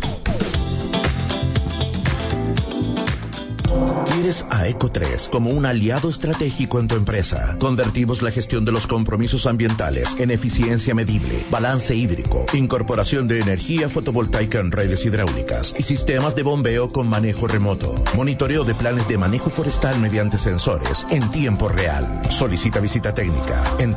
¿Quieres a Eco3 como un aliado estratégico en tu empresa? Convertimos la gestión de los compromisos ambientales en eficiencia medible, balance hídrico, incorporación de energía fotovoltaica en redes hidráulicas y sistemas de bombeo con manejo remoto. Monitoreo de planes de manejo forestal mediante sensores en tiempo real. Solicita visita técnica en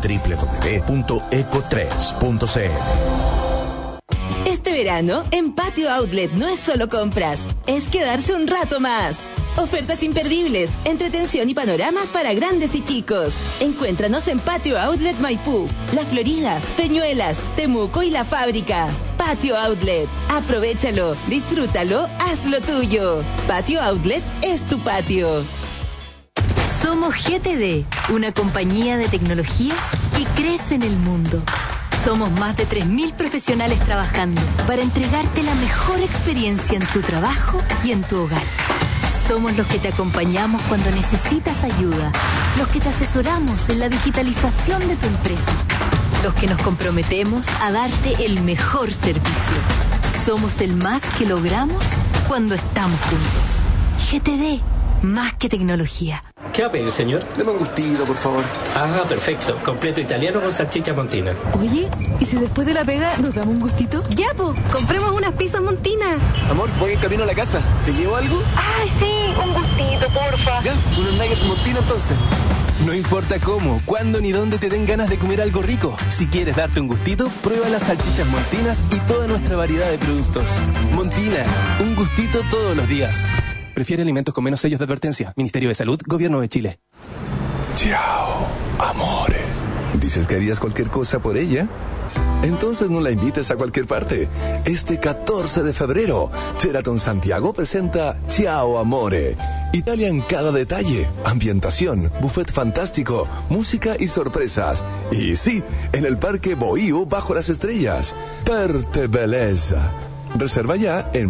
www.eco3.cl. Este verano, en Patio Outlet no es solo compras, es quedarse un rato más. Ofertas imperdibles, entretención y panoramas para grandes y chicos. Encuéntranos en Patio Outlet Maipú, La Florida, Peñuelas, Temuco y La Fábrica. Patio Outlet. Aprovechalo, disfrútalo, hazlo tuyo. Patio Outlet es tu patio. Somos GTD, una compañía de tecnología que crece en el mundo. Somos más de 3.000 profesionales trabajando para entregarte la mejor experiencia en tu trabajo y en tu hogar. Somos los que te acompañamos cuando necesitas ayuda, los que te asesoramos en la digitalización de tu empresa, los que nos comprometemos a darte el mejor servicio. Somos el más que logramos cuando estamos juntos. GTD, más que tecnología. ¿Qué va a pedir, señor? Deme un gustito, por favor. Ah, perfecto. Completo italiano con salchicha montina. Oye, ¿y si después de la pega nos damos un gustito? Ya, po, compremos unas pizzas montinas. Amor, voy en camino a la casa. ¿Te llevo algo? Ay, sí, un gustito, porfa. Ya, unos nuggets montina entonces. No importa cómo, cuándo ni dónde te den ganas de comer algo rico. Si quieres darte un gustito, prueba las salchichas Montinas y toda nuestra variedad de productos. Montina, un gustito todos los días. Prefiere alimentos con menos sellos de advertencia. Ministerio de Salud, Gobierno de Chile. Ciao, amore. ¿Dices que harías cualquier cosa por ella? Entonces no la invites a cualquier parte. Este 14 de febrero, Sheraton Santiago presenta Ciao, amore. Italia en cada detalle, ambientación, buffet fantástico, música y sorpresas. Y sí, en el Parque Bohío bajo las estrellas. Perte belleza. Reserva ya en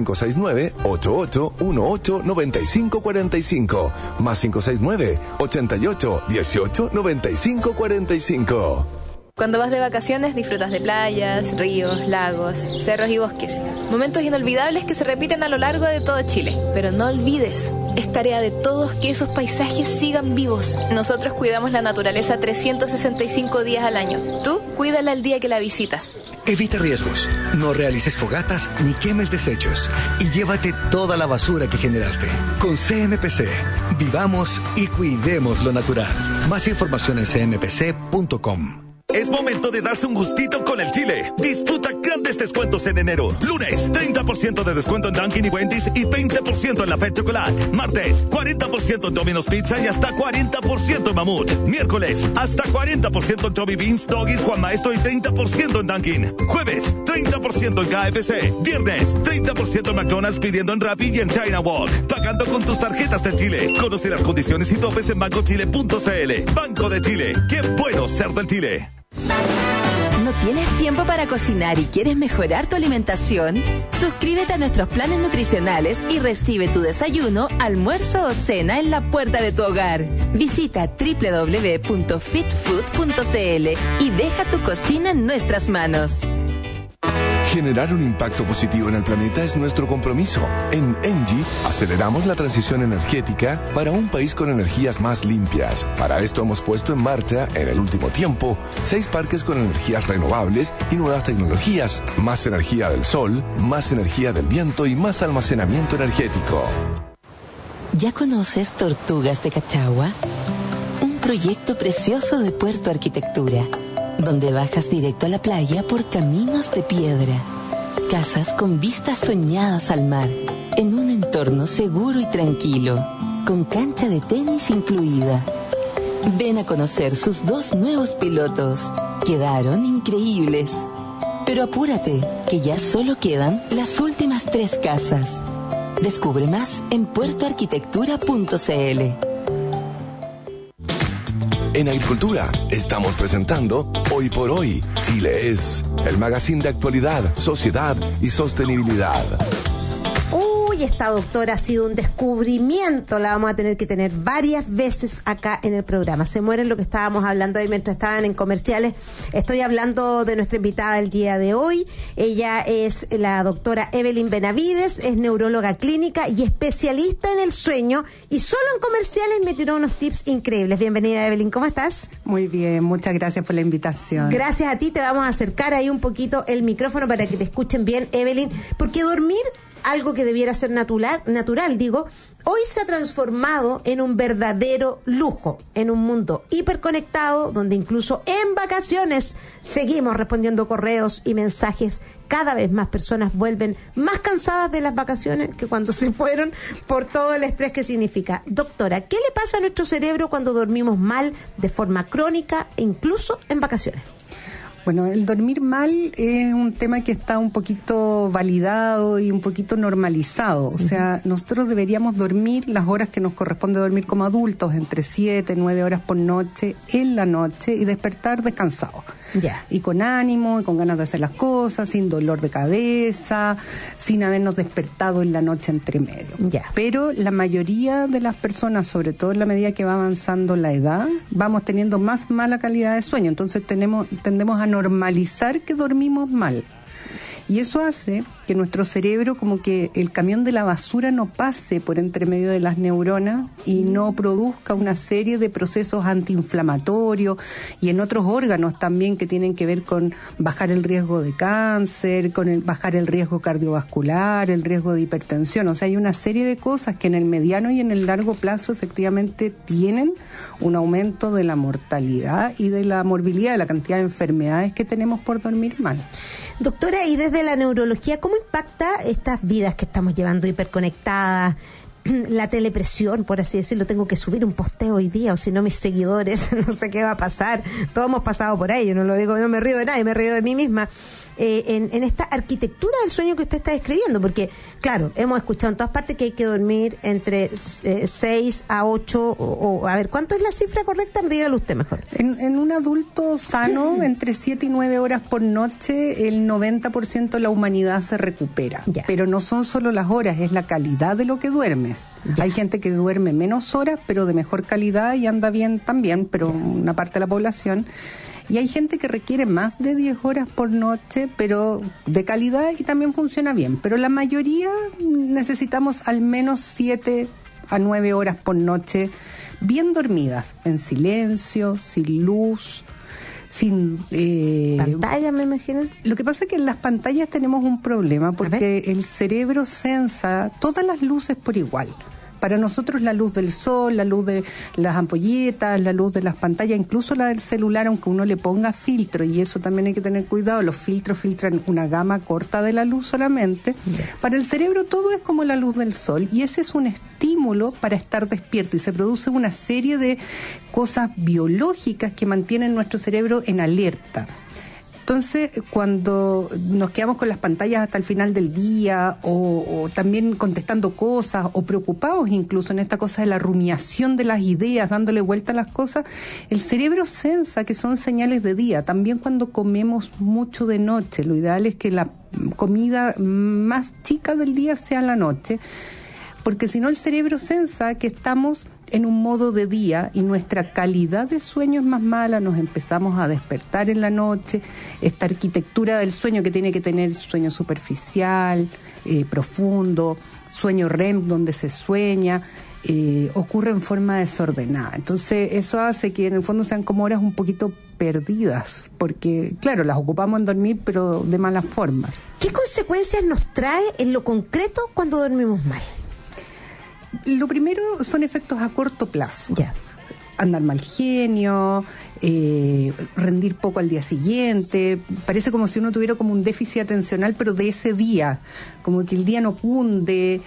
+58-88-18-9545, +569-88-18-9545. Cuando vas de vacaciones disfrutas de playas, ríos, lagos, cerros y bosques. Momentos inolvidables que se repiten a lo largo de todo Chile. Pero no olvides, es tarea de todos que esos paisajes sigan vivos. Nosotros cuidamos la naturaleza 365 días al año. Tú, cuídala el día que la visitas. Evita riesgos, no realices fogatas ni quemes desechos y llévate toda la basura que generaste. Con CMPC, vivamos y cuidemos lo natural. Más información en cmpc.com. Es momento de darse un gustito con el Chile. Disfruta grandes descuentos en enero. Lunes, 30% de descuento en Dunkin' y Wendy's y 20% en la Fête Chocolate. Martes, 40% en Domino's Pizza y hasta 40% en Mamut. Miércoles, hasta 40% en Toby Beans, Doggies, Juan Maestro y 30% en Dunkin'. Jueves, 30% en KFC. Viernes, 30% en McDonald's pidiendo en Rappi y en China Walk. Pagando con tus tarjetas del Chile. Conoce las condiciones y topes en bancochile.cl. Banco de Chile. Qué bueno ser del Chile. ¿No tienes tiempo para cocinar y quieres mejorar tu alimentación? Suscríbete a nuestros planes nutricionales y recibe tu desayuno, almuerzo o cena en la puerta de tu hogar. Visita www.fitfood.cl y deja tu cocina en nuestras manos. Generar un impacto positivo en el planeta es nuestro compromiso. En ENGIE aceleramos la transición energética para un país con energías más limpias. Para esto hemos puesto en marcha, en el último tiempo, 6 parques con energías renovables y nuevas tecnologías. Más energía del sol, más energía del viento y más almacenamiento energético. ¿Ya conoces Tortugas de Cachagua? Un proyecto precioso de Puerto Arquitectura, donde bajas directo a la playa por caminos de piedra. Casas con vistas soñadas al mar, en un entorno seguro y tranquilo, con cancha de tenis incluida. Ven a conocer sus 2 nuevos pilotos. Quedaron increíbles. Pero apúrate, que ya solo quedan las últimas 3 casas. Descubre más en puertoarquitectura.cl. En Agricultura estamos presentando Hoy por Hoy, Chile es, el magazine de actualidad, sociedad y sostenibilidad. Uy, esta doctora ha sido un descubrimiento, la vamos a tener que tener varias veces acá en el programa. Se mueren lo que estábamos hablando ahí mientras estaban en comerciales. Estoy hablando de nuestra invitada el día de hoy. Ella es la doctora Evelyn Benavides, es neuróloga clínica y especialista en el sueño, y solo en comerciales me tiró unos tips increíbles. Bienvenida, Evelyn, ¿cómo estás? Muy bien, muchas gracias por la invitación. Gracias a ti, te vamos a acercar ahí un poquito el micrófono para que te escuchen bien, Evelyn, porque dormir, algo que debiera ser natural, hoy se ha transformado en un verdadero lujo, en un mundo hiperconectado, donde incluso en vacaciones seguimos respondiendo correos y mensajes. Cada vez más personas vuelven más cansadas de las vacaciones que cuando se fueron, por todo el estrés que significa. Doctora, ¿qué le pasa a nuestro cerebro cuando dormimos mal de forma crónica e incluso en vacaciones? Bueno, el dormir mal es un tema que está un poquito validado y un poquito normalizado. O sea, nosotros deberíamos dormir las horas que nos corresponde dormir como adultos, entre 7 y 9 horas por noche, en la noche, y despertar descansados. Ya. Y con ánimo, y con ganas de hacer las cosas, sin dolor de cabeza, sin habernos despertado en la noche entre medio. Ya. Pero la mayoría de las personas, sobre todo en la medida que va avanzando la edad, vamos teniendo más mala calidad de sueño. Entonces tendemos a normalizar que dormimos mal. Y eso hace que nuestro cerebro, como que el camión de la basura no pase por entre medio de las neuronas y no produzca una serie de procesos antiinflamatorios, y en otros órganos también que tienen que ver con bajar el riesgo de cáncer, bajar el riesgo cardiovascular, el riesgo de hipertensión. O sea, hay una serie de cosas que en el mediano y en el largo plazo efectivamente tienen un aumento de la mortalidad y de la morbilidad, de la cantidad de enfermedades que tenemos por dormir mal. Doctora, y desde la neurología, ¿cómo impacta estas vidas que estamos llevando hiperconectadas? La telepresión, por así decirlo, tengo que subir un posteo hoy día, o si no mis seguidores, no sé qué va a pasar. Todos hemos pasado por ahí, yo no lo digo, no me río de nadie, me río de mí misma. En esta arquitectura del sueño que usted está describiendo, porque, claro, hemos escuchado en todas partes que hay que dormir entre 6 a 8, o a ver, ¿cuánto es la cifra correcta? Dígalo usted mejor. En un adulto sano, entre 7 y 9 horas por noche, el 90% de la humanidad se recupera. Ya. Pero no son solo las horas, es la calidad de lo que duermes. Ya. Hay gente que duerme menos horas, pero de mejor calidad y anda bien también, pero una parte de la población. Y hay gente que requiere más de 10 horas por noche, pero de calidad, y también funciona bien. Pero la mayoría necesitamos al menos 7 a 9 horas por noche, bien dormidas, en silencio, sin luz, sin... pantalla, me imagino. Lo que pasa es que en las pantallas tenemos un problema, porque el cerebro sensa todas las luces por igual. Para nosotros la luz del sol, la luz de las ampolletas, la luz de las pantallas, incluso la del celular, aunque uno le ponga filtro, y eso también hay que tener cuidado, los filtros filtran una gama corta de la luz solamente. Para el cerebro todo es como la luz del sol, y ese es un estímulo para estar despierto, y se produce una serie de cosas biológicas que mantienen nuestro cerebro en alerta. Entonces, cuando nos quedamos con las pantallas hasta el final del día, o también contestando cosas, o preocupados incluso en esta cosa de la rumiación de las ideas, dándole vuelta a las cosas, el cerebro sensa que son señales de día. También cuando comemos mucho de noche, lo ideal es que la comida más chica del día sea la noche, porque si no el cerebro sensa que estamos en un modo de día y nuestra calidad de sueño es más mala, nos empezamos a despertar en la noche, esta arquitectura del sueño que tiene que tener sueño superficial, profundo, sueño REM donde se sueña, ocurre en forma desordenada. Entonces eso hace que en el fondo sean como horas un poquito perdidas, porque claro, las ocupamos en dormir pero de mala forma. ¿Qué consecuencias nos trae en lo concreto cuando dormimos mal? Lo primero son efectos a corto plazo. Ya. Andar mal genio, rendir poco al día siguiente, parece como si uno tuviera como un déficit atencional, pero de ese día, como que el día no cunde,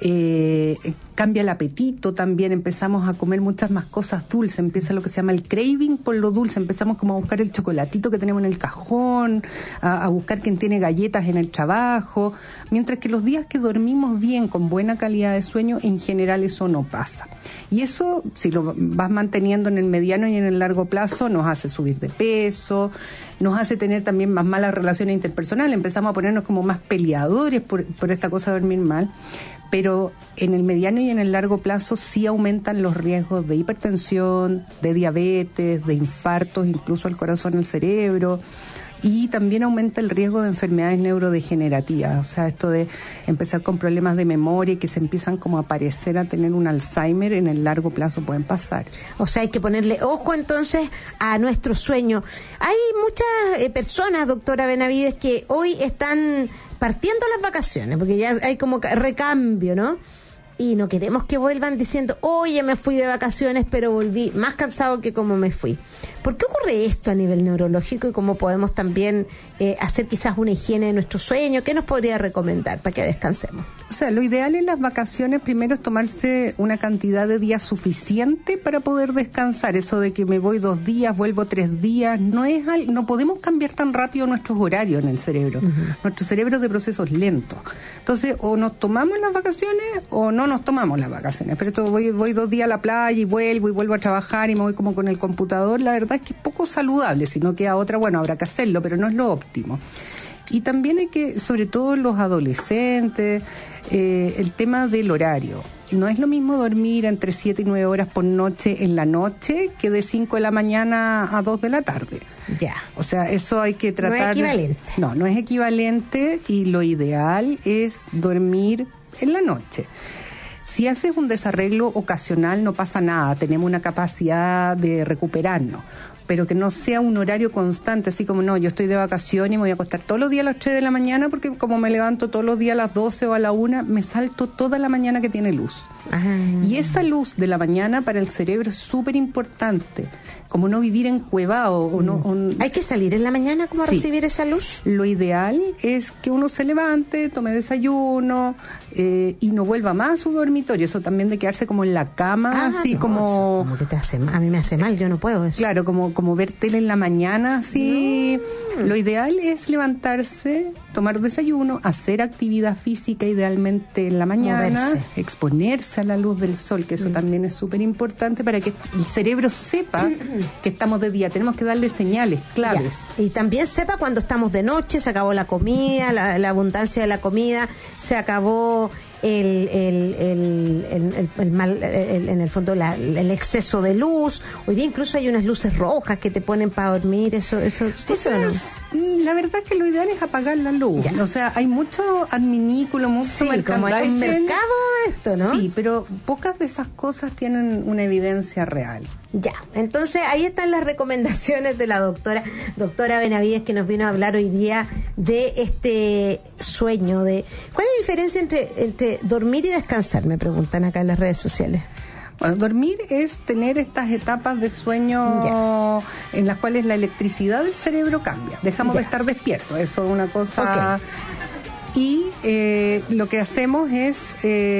cambia el apetito también, empezamos a comer muchas más cosas dulces, empieza lo que se llama el craving por lo dulce, empezamos como a buscar el chocolatito que tenemos en el cajón, a buscar quién tiene galletas en el trabajo, mientras que los días que dormimos bien, con buena calidad de sueño, en general eso no pasa. Y eso, si lo vas manteniendo en el mediano y en el largo plazo, nos hace subir de peso, nos hace tener también más malas relaciones interpersonales, empezamos a ponernos como más peleadores por esta cosa de dormir mal, pero en el mediano y en el largo plazo sí aumentan los riesgos de hipertensión, de diabetes, de infartos, incluso al corazón, al cerebro, y también aumenta el riesgo de enfermedades neurodegenerativas, o sea, esto de empezar con problemas de memoria y que se empiezan como a parecer a tener un Alzheimer, en el largo plazo pueden pasar. O sea, hay que ponerle ojo entonces a nuestro sueño. Hay muchas personas, doctora Benavides, que hoy están partiendo las vacaciones, porque ya hay como recambio, ¿no? Y no queremos que vuelvan diciendo, oye, me fui de vacaciones, pero volví más cansado que como me fui. ¿Por qué ocurre esto a nivel neurológico y cómo podemos también hacer quizás una higiene de nuestro sueño? ¿Qué nos podría recomendar para que descansemos? O sea, lo ideal en las vacaciones primero es tomarse una cantidad de días suficiente para poder descansar. Eso de que me voy 2 días, vuelvo 3 días, no podemos cambiar tan rápido nuestros horarios en el cerebro. Uh-huh. Nuestro cerebro es de procesos lentos. Entonces, o nos tomamos las vacaciones o no nos tomamos las vacaciones. Pero esto voy 2 días a la playa y vuelvo a trabajar y me voy como con el computador. La verdad es que es poco saludable. Si no queda otra, bueno, habrá que hacerlo, pero no es lo óptimo. Y también hay que, sobre todo los adolescentes, el tema del horario. No es lo mismo dormir entre 7 y 9 horas por noche en la noche que de 5 de la mañana a 2 de la tarde. Ya. O sea, eso hay que tratar... No es equivalente. No es equivalente, y lo ideal es dormir en la noche. Si haces un desarreglo ocasional no pasa nada, tenemos una capacidad de recuperarnos, pero que no sea un horario constante, así como no, yo estoy de vacaciones y me voy a acostar todos los días a las 3 de la mañana porque como me levanto todos los días a las 12 o a la 1, me salto toda la mañana que tiene luz. Ajá. Y esa luz de la mañana para el cerebro es súper importante, como no vivir encuevado. ¿Hay que salir en la mañana como a recibir esa luz? Lo ideal es que uno se levante, tome desayuno y no vuelva más a su dormitorio. Eso también de quedarse como en la cama, así como que a mí me hace mal, yo no puedo eso. Claro, como ver tele en la mañana, así. Lo ideal es levantarse, tomar desayuno, hacer actividad física idealmente en la mañana, exponerse a la luz del sol, que eso también es súper importante para que el cerebro sepa que estamos de día. Tenemos que darle señales claves. Ya. Y también sepa cuando estamos de noche, se acabó la comida, la abundancia de la comida, se acabó en el fondo el exceso de luz. Hoy día incluso hay unas luces rojas que te ponen para dormir. Eso la verdad es que lo ideal es apagar la luz. Ya. O sea, hay mucho adminículo, mucho merchandising. Como hay un mercado esto, ¿no? Sí, pero pocas de esas cosas tienen una evidencia real. Ya, entonces ahí están las recomendaciones de la doctora Benavides, que nos vino a hablar hoy día de este sueño. ¿Cuál es la diferencia entre dormir y descansar? Me preguntan acá en las redes sociales. Bueno, dormir es tener estas etapas de sueño en las cuales la electricidad del cerebro cambia. Dejamos de estar despiertos, eso es una cosa... Okay. Y lo que hacemos es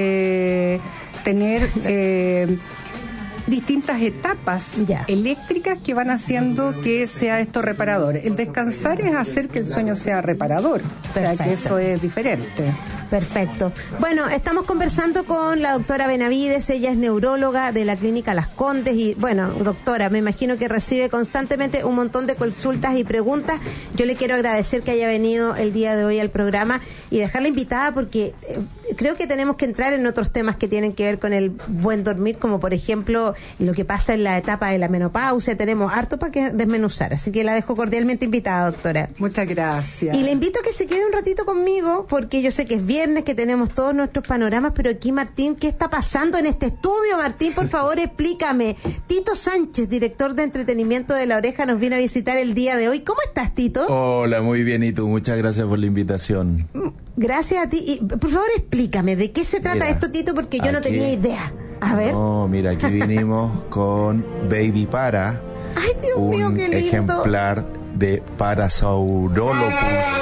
tener... distintas etapas eléctricas que van haciendo que sea esto reparador. El descansar es hacer que el sueño sea reparador. Perfecto. O sea, que eso es diferente. Perfecto. Bueno, estamos conversando con la doctora Benavides, ella es neuróloga de la clínica Las Condes y, bueno, doctora, me imagino que recibe constantemente un montón de consultas y preguntas. Yo le quiero agradecer que haya venido el día de hoy al programa y dejarla invitada porque creo que tenemos que entrar en otros temas que tienen que ver con el buen dormir, como por ejemplo lo que pasa en la etapa de la menopausia. Tenemos harto para que desmenuzar, así que la dejo cordialmente invitada, doctora. Muchas gracias. Y le invito a que se quede un ratito conmigo, porque yo sé que es viernes, que tenemos todos nuestros panoramas, pero aquí, Martín, ¿qué está pasando en este estudio? Martín, por favor, explícame. Tito Sánchez, director de entretenimiento de La Oreja, nos viene a visitar el día de hoy. ¿Cómo estás, Tito? Hola, muy bien, ¿y tú? Muchas gracias por la invitación. Gracias a ti. Y, por favor, explícame, ¿de qué se trata esto, Tito? Porque yo no tenía idea. A ver. No, mira, aquí vinimos con Baby Para. Ay, Dios mío, qué lindo. Ejemplar de Parasaurolophus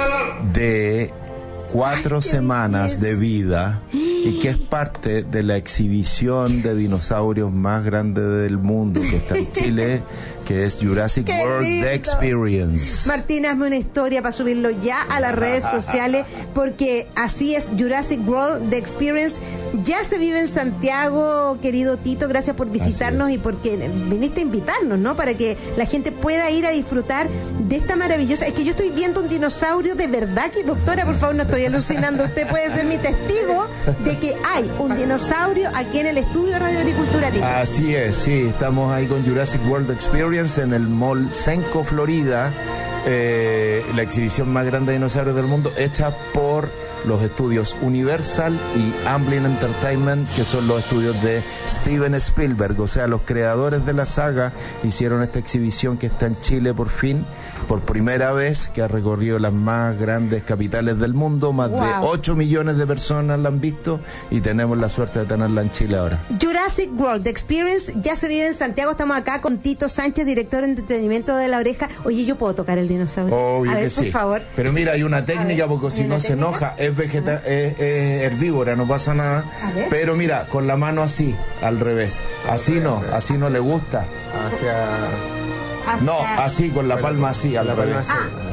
de 4 semanas de vida y que es parte de la exhibición de dinosaurios más grande del mundo que está en Chile, que es Jurassic World The Experience. Martín, hazme una historia para subirlo ya a las redes sociales, porque así es, Jurassic World The Experience ya se vive en Santiago, querido Tito. Gracias por visitarnos y porque viniste a invitarnos, ¿no? Para que la gente pueda ir a disfrutar de esta maravillosa... Es que yo estoy viendo un dinosaurio de verdad, que doctora, por favor, no estoy alucinando. Usted puede ser mi testigo de que hay un dinosaurio aquí en el estudio de Radio Agricultura, Tito. Así es, sí, estamos ahí con Jurassic World Experience en el Mall Senco, Florida, la exhibición más grande de dinosaurios del mundo, hecha por los estudios Universal y Amblin Entertainment, que son los estudios de Steven Spielberg, o sea, los creadores de la saga hicieron esta exhibición que está en Chile por fin, por primera vez, que ha recorrido las más grandes capitales del mundo, más de 8 millones de personas la han visto y tenemos la suerte de tenerla en Chile ahora. Jurassic World Experience ya se vive en Santiago. Estamos acá con Tito Sánchez, director de entretenimiento de La Oreja. Oye, ¿yo puedo tocar el dinosaurio? Obvio a ver, que por sí. favor. Pero mira, hay una técnica, porque si no se enoja, es herbívora, no pasa nada. Pero mira, con la mano así, al revés. Así no le gusta. No, así, con la palma así, al revés.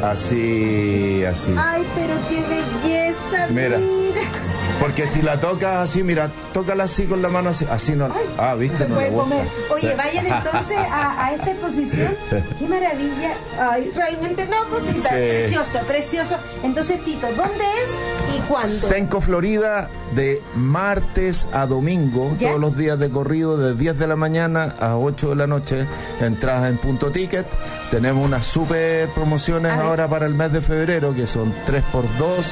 Así. Ay, pero qué belleza, mira. Porque si la tocas así, mira, tócala así con la mano así. Así no. Viste, no le gusta. Comer. Oye, vayan entonces a esta exposición. Qué maravilla. Ay, realmente no, cosita. Sí. Precioso. Entonces, Tito, ¿dónde es y cuándo? Senco, Florida, de martes a domingo, todos los días de corrido, de 10 de la mañana a 8 de la noche. Entradas en Punto Ticket. Tenemos unas super promociones ahora para el mes de febrero, que son 3x2,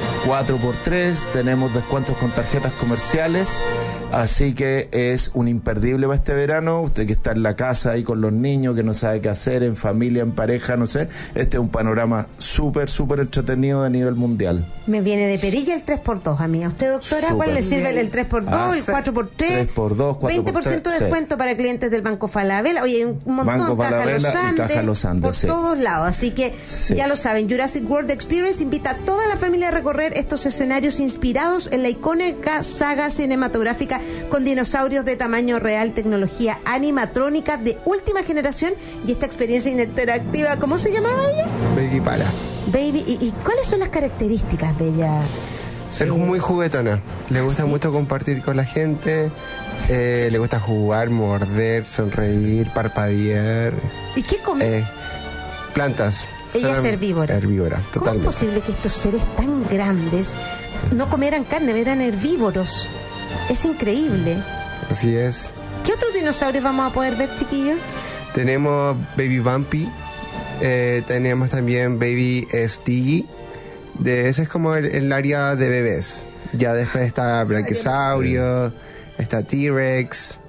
4x3. Tenemos descuentos con tarjetas comerciales, así que es un imperdible para este verano. Usted que está en la casa ahí con los niños, que no sabe qué hacer, en familia, en pareja, no sé, este es un panorama súper entretenido a nivel mundial. Me viene de perilla el 3x2 a mí. ¿A usted, doctora, cuál le sirve el 3x2, el 4x3? 3x2, 20% de descuento para clientes del Banco Falabella. Oye, un montón, Banco Falabella y Caja Los Andes, por todos lados, así que ya lo saben. Jurassic World Experience invita a toda la familia a recorrer estos escenarios inspirados en la icónica saga cinematográfica, con dinosaurios de tamaño real, tecnología animatrónica de última generación y esta experiencia interactiva. ¿Cómo se llamaba ella? Baby Para. Baby, ¿y cuáles son las características de ella? Ser muy juguetona, le gusta mucho compartir con la gente, le gusta jugar, morder, sonreír, parpadear. ¿Y qué come? Plantas. Ella es herbívora. Herbívora, totalmente. ¿Cómo es posible que estos seres tan grandes no comieran carne, eran herbívoros? Es increíble. Así es. ¿Qué otros dinosaurios vamos a poder ver, chiquillos? Tenemos Baby Bumpy, tenemos también Baby Stiggy. Ese es como el área de bebés. Ya después está Brachiosaurio, está T-Rex,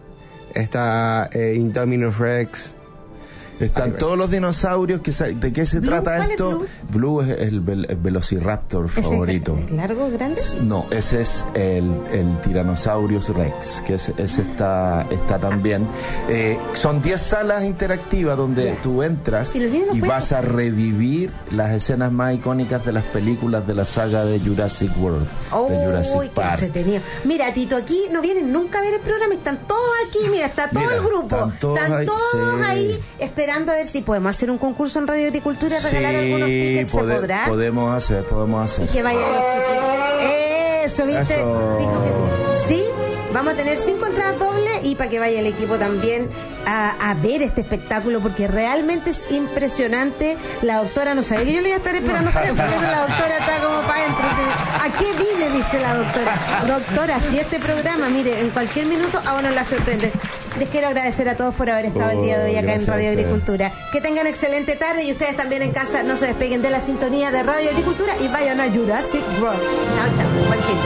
está Indominus Rex. Están todos los dinosaurios. ¿De qué se trata esto? Blue es el Velociraptor favorito. ¿Es largo, grande? No, ese es el Tyrannosaurus Rex, que ese está también. Son 10 salas interactivas donde tú entras y vas a revivir las escenas más icónicas de las películas de la saga de Jurassic World, de Jurassic Park. Mira, Tito, aquí no vienen nunca a ver el programa, están todos aquí, mira, está todo el grupo, están todos ahí esperando a ver si podemos hacer un concurso en Radio Agricultura y regalar algunos tickets. ¿Se podrá? Podemos hacer. Y que vayan los chiquillos. Eso, ¿viste? Eso. Dijo que sí. Sí, vamos a tener 5 entradas dobles y para que vaya el equipo también a ver este espectáculo, porque realmente es impresionante. La doctora no sabe que yo le voy a estar esperando para porque la doctora está como para adentro. ¿A qué vine? Dice la doctora. Doctora, si este programa, mire, en cualquier minuto a uno la sorprende. Les quiero agradecer a todos por haber estado el día de hoy acá en Radio Agricultura. Que tengan excelente tarde y ustedes también en casa no se despeguen de la sintonía de Radio Agricultura y vayan a Jurassic World. Chao, chao. Buen fin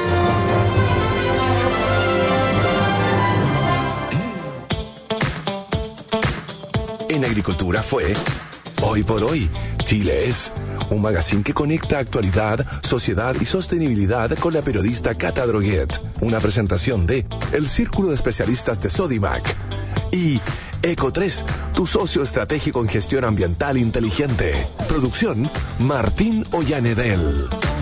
de... En Agricultura fue Hoy por Hoy, Chile es un magazine que conecta actualidad, sociedad y sostenibilidad con la periodista Cata Droguet. Una presentación de el Círculo de Especialistas de Sodimac y Eco3, tu socio estratégico en gestión ambiental inteligente. Producción Martín Ollanedel.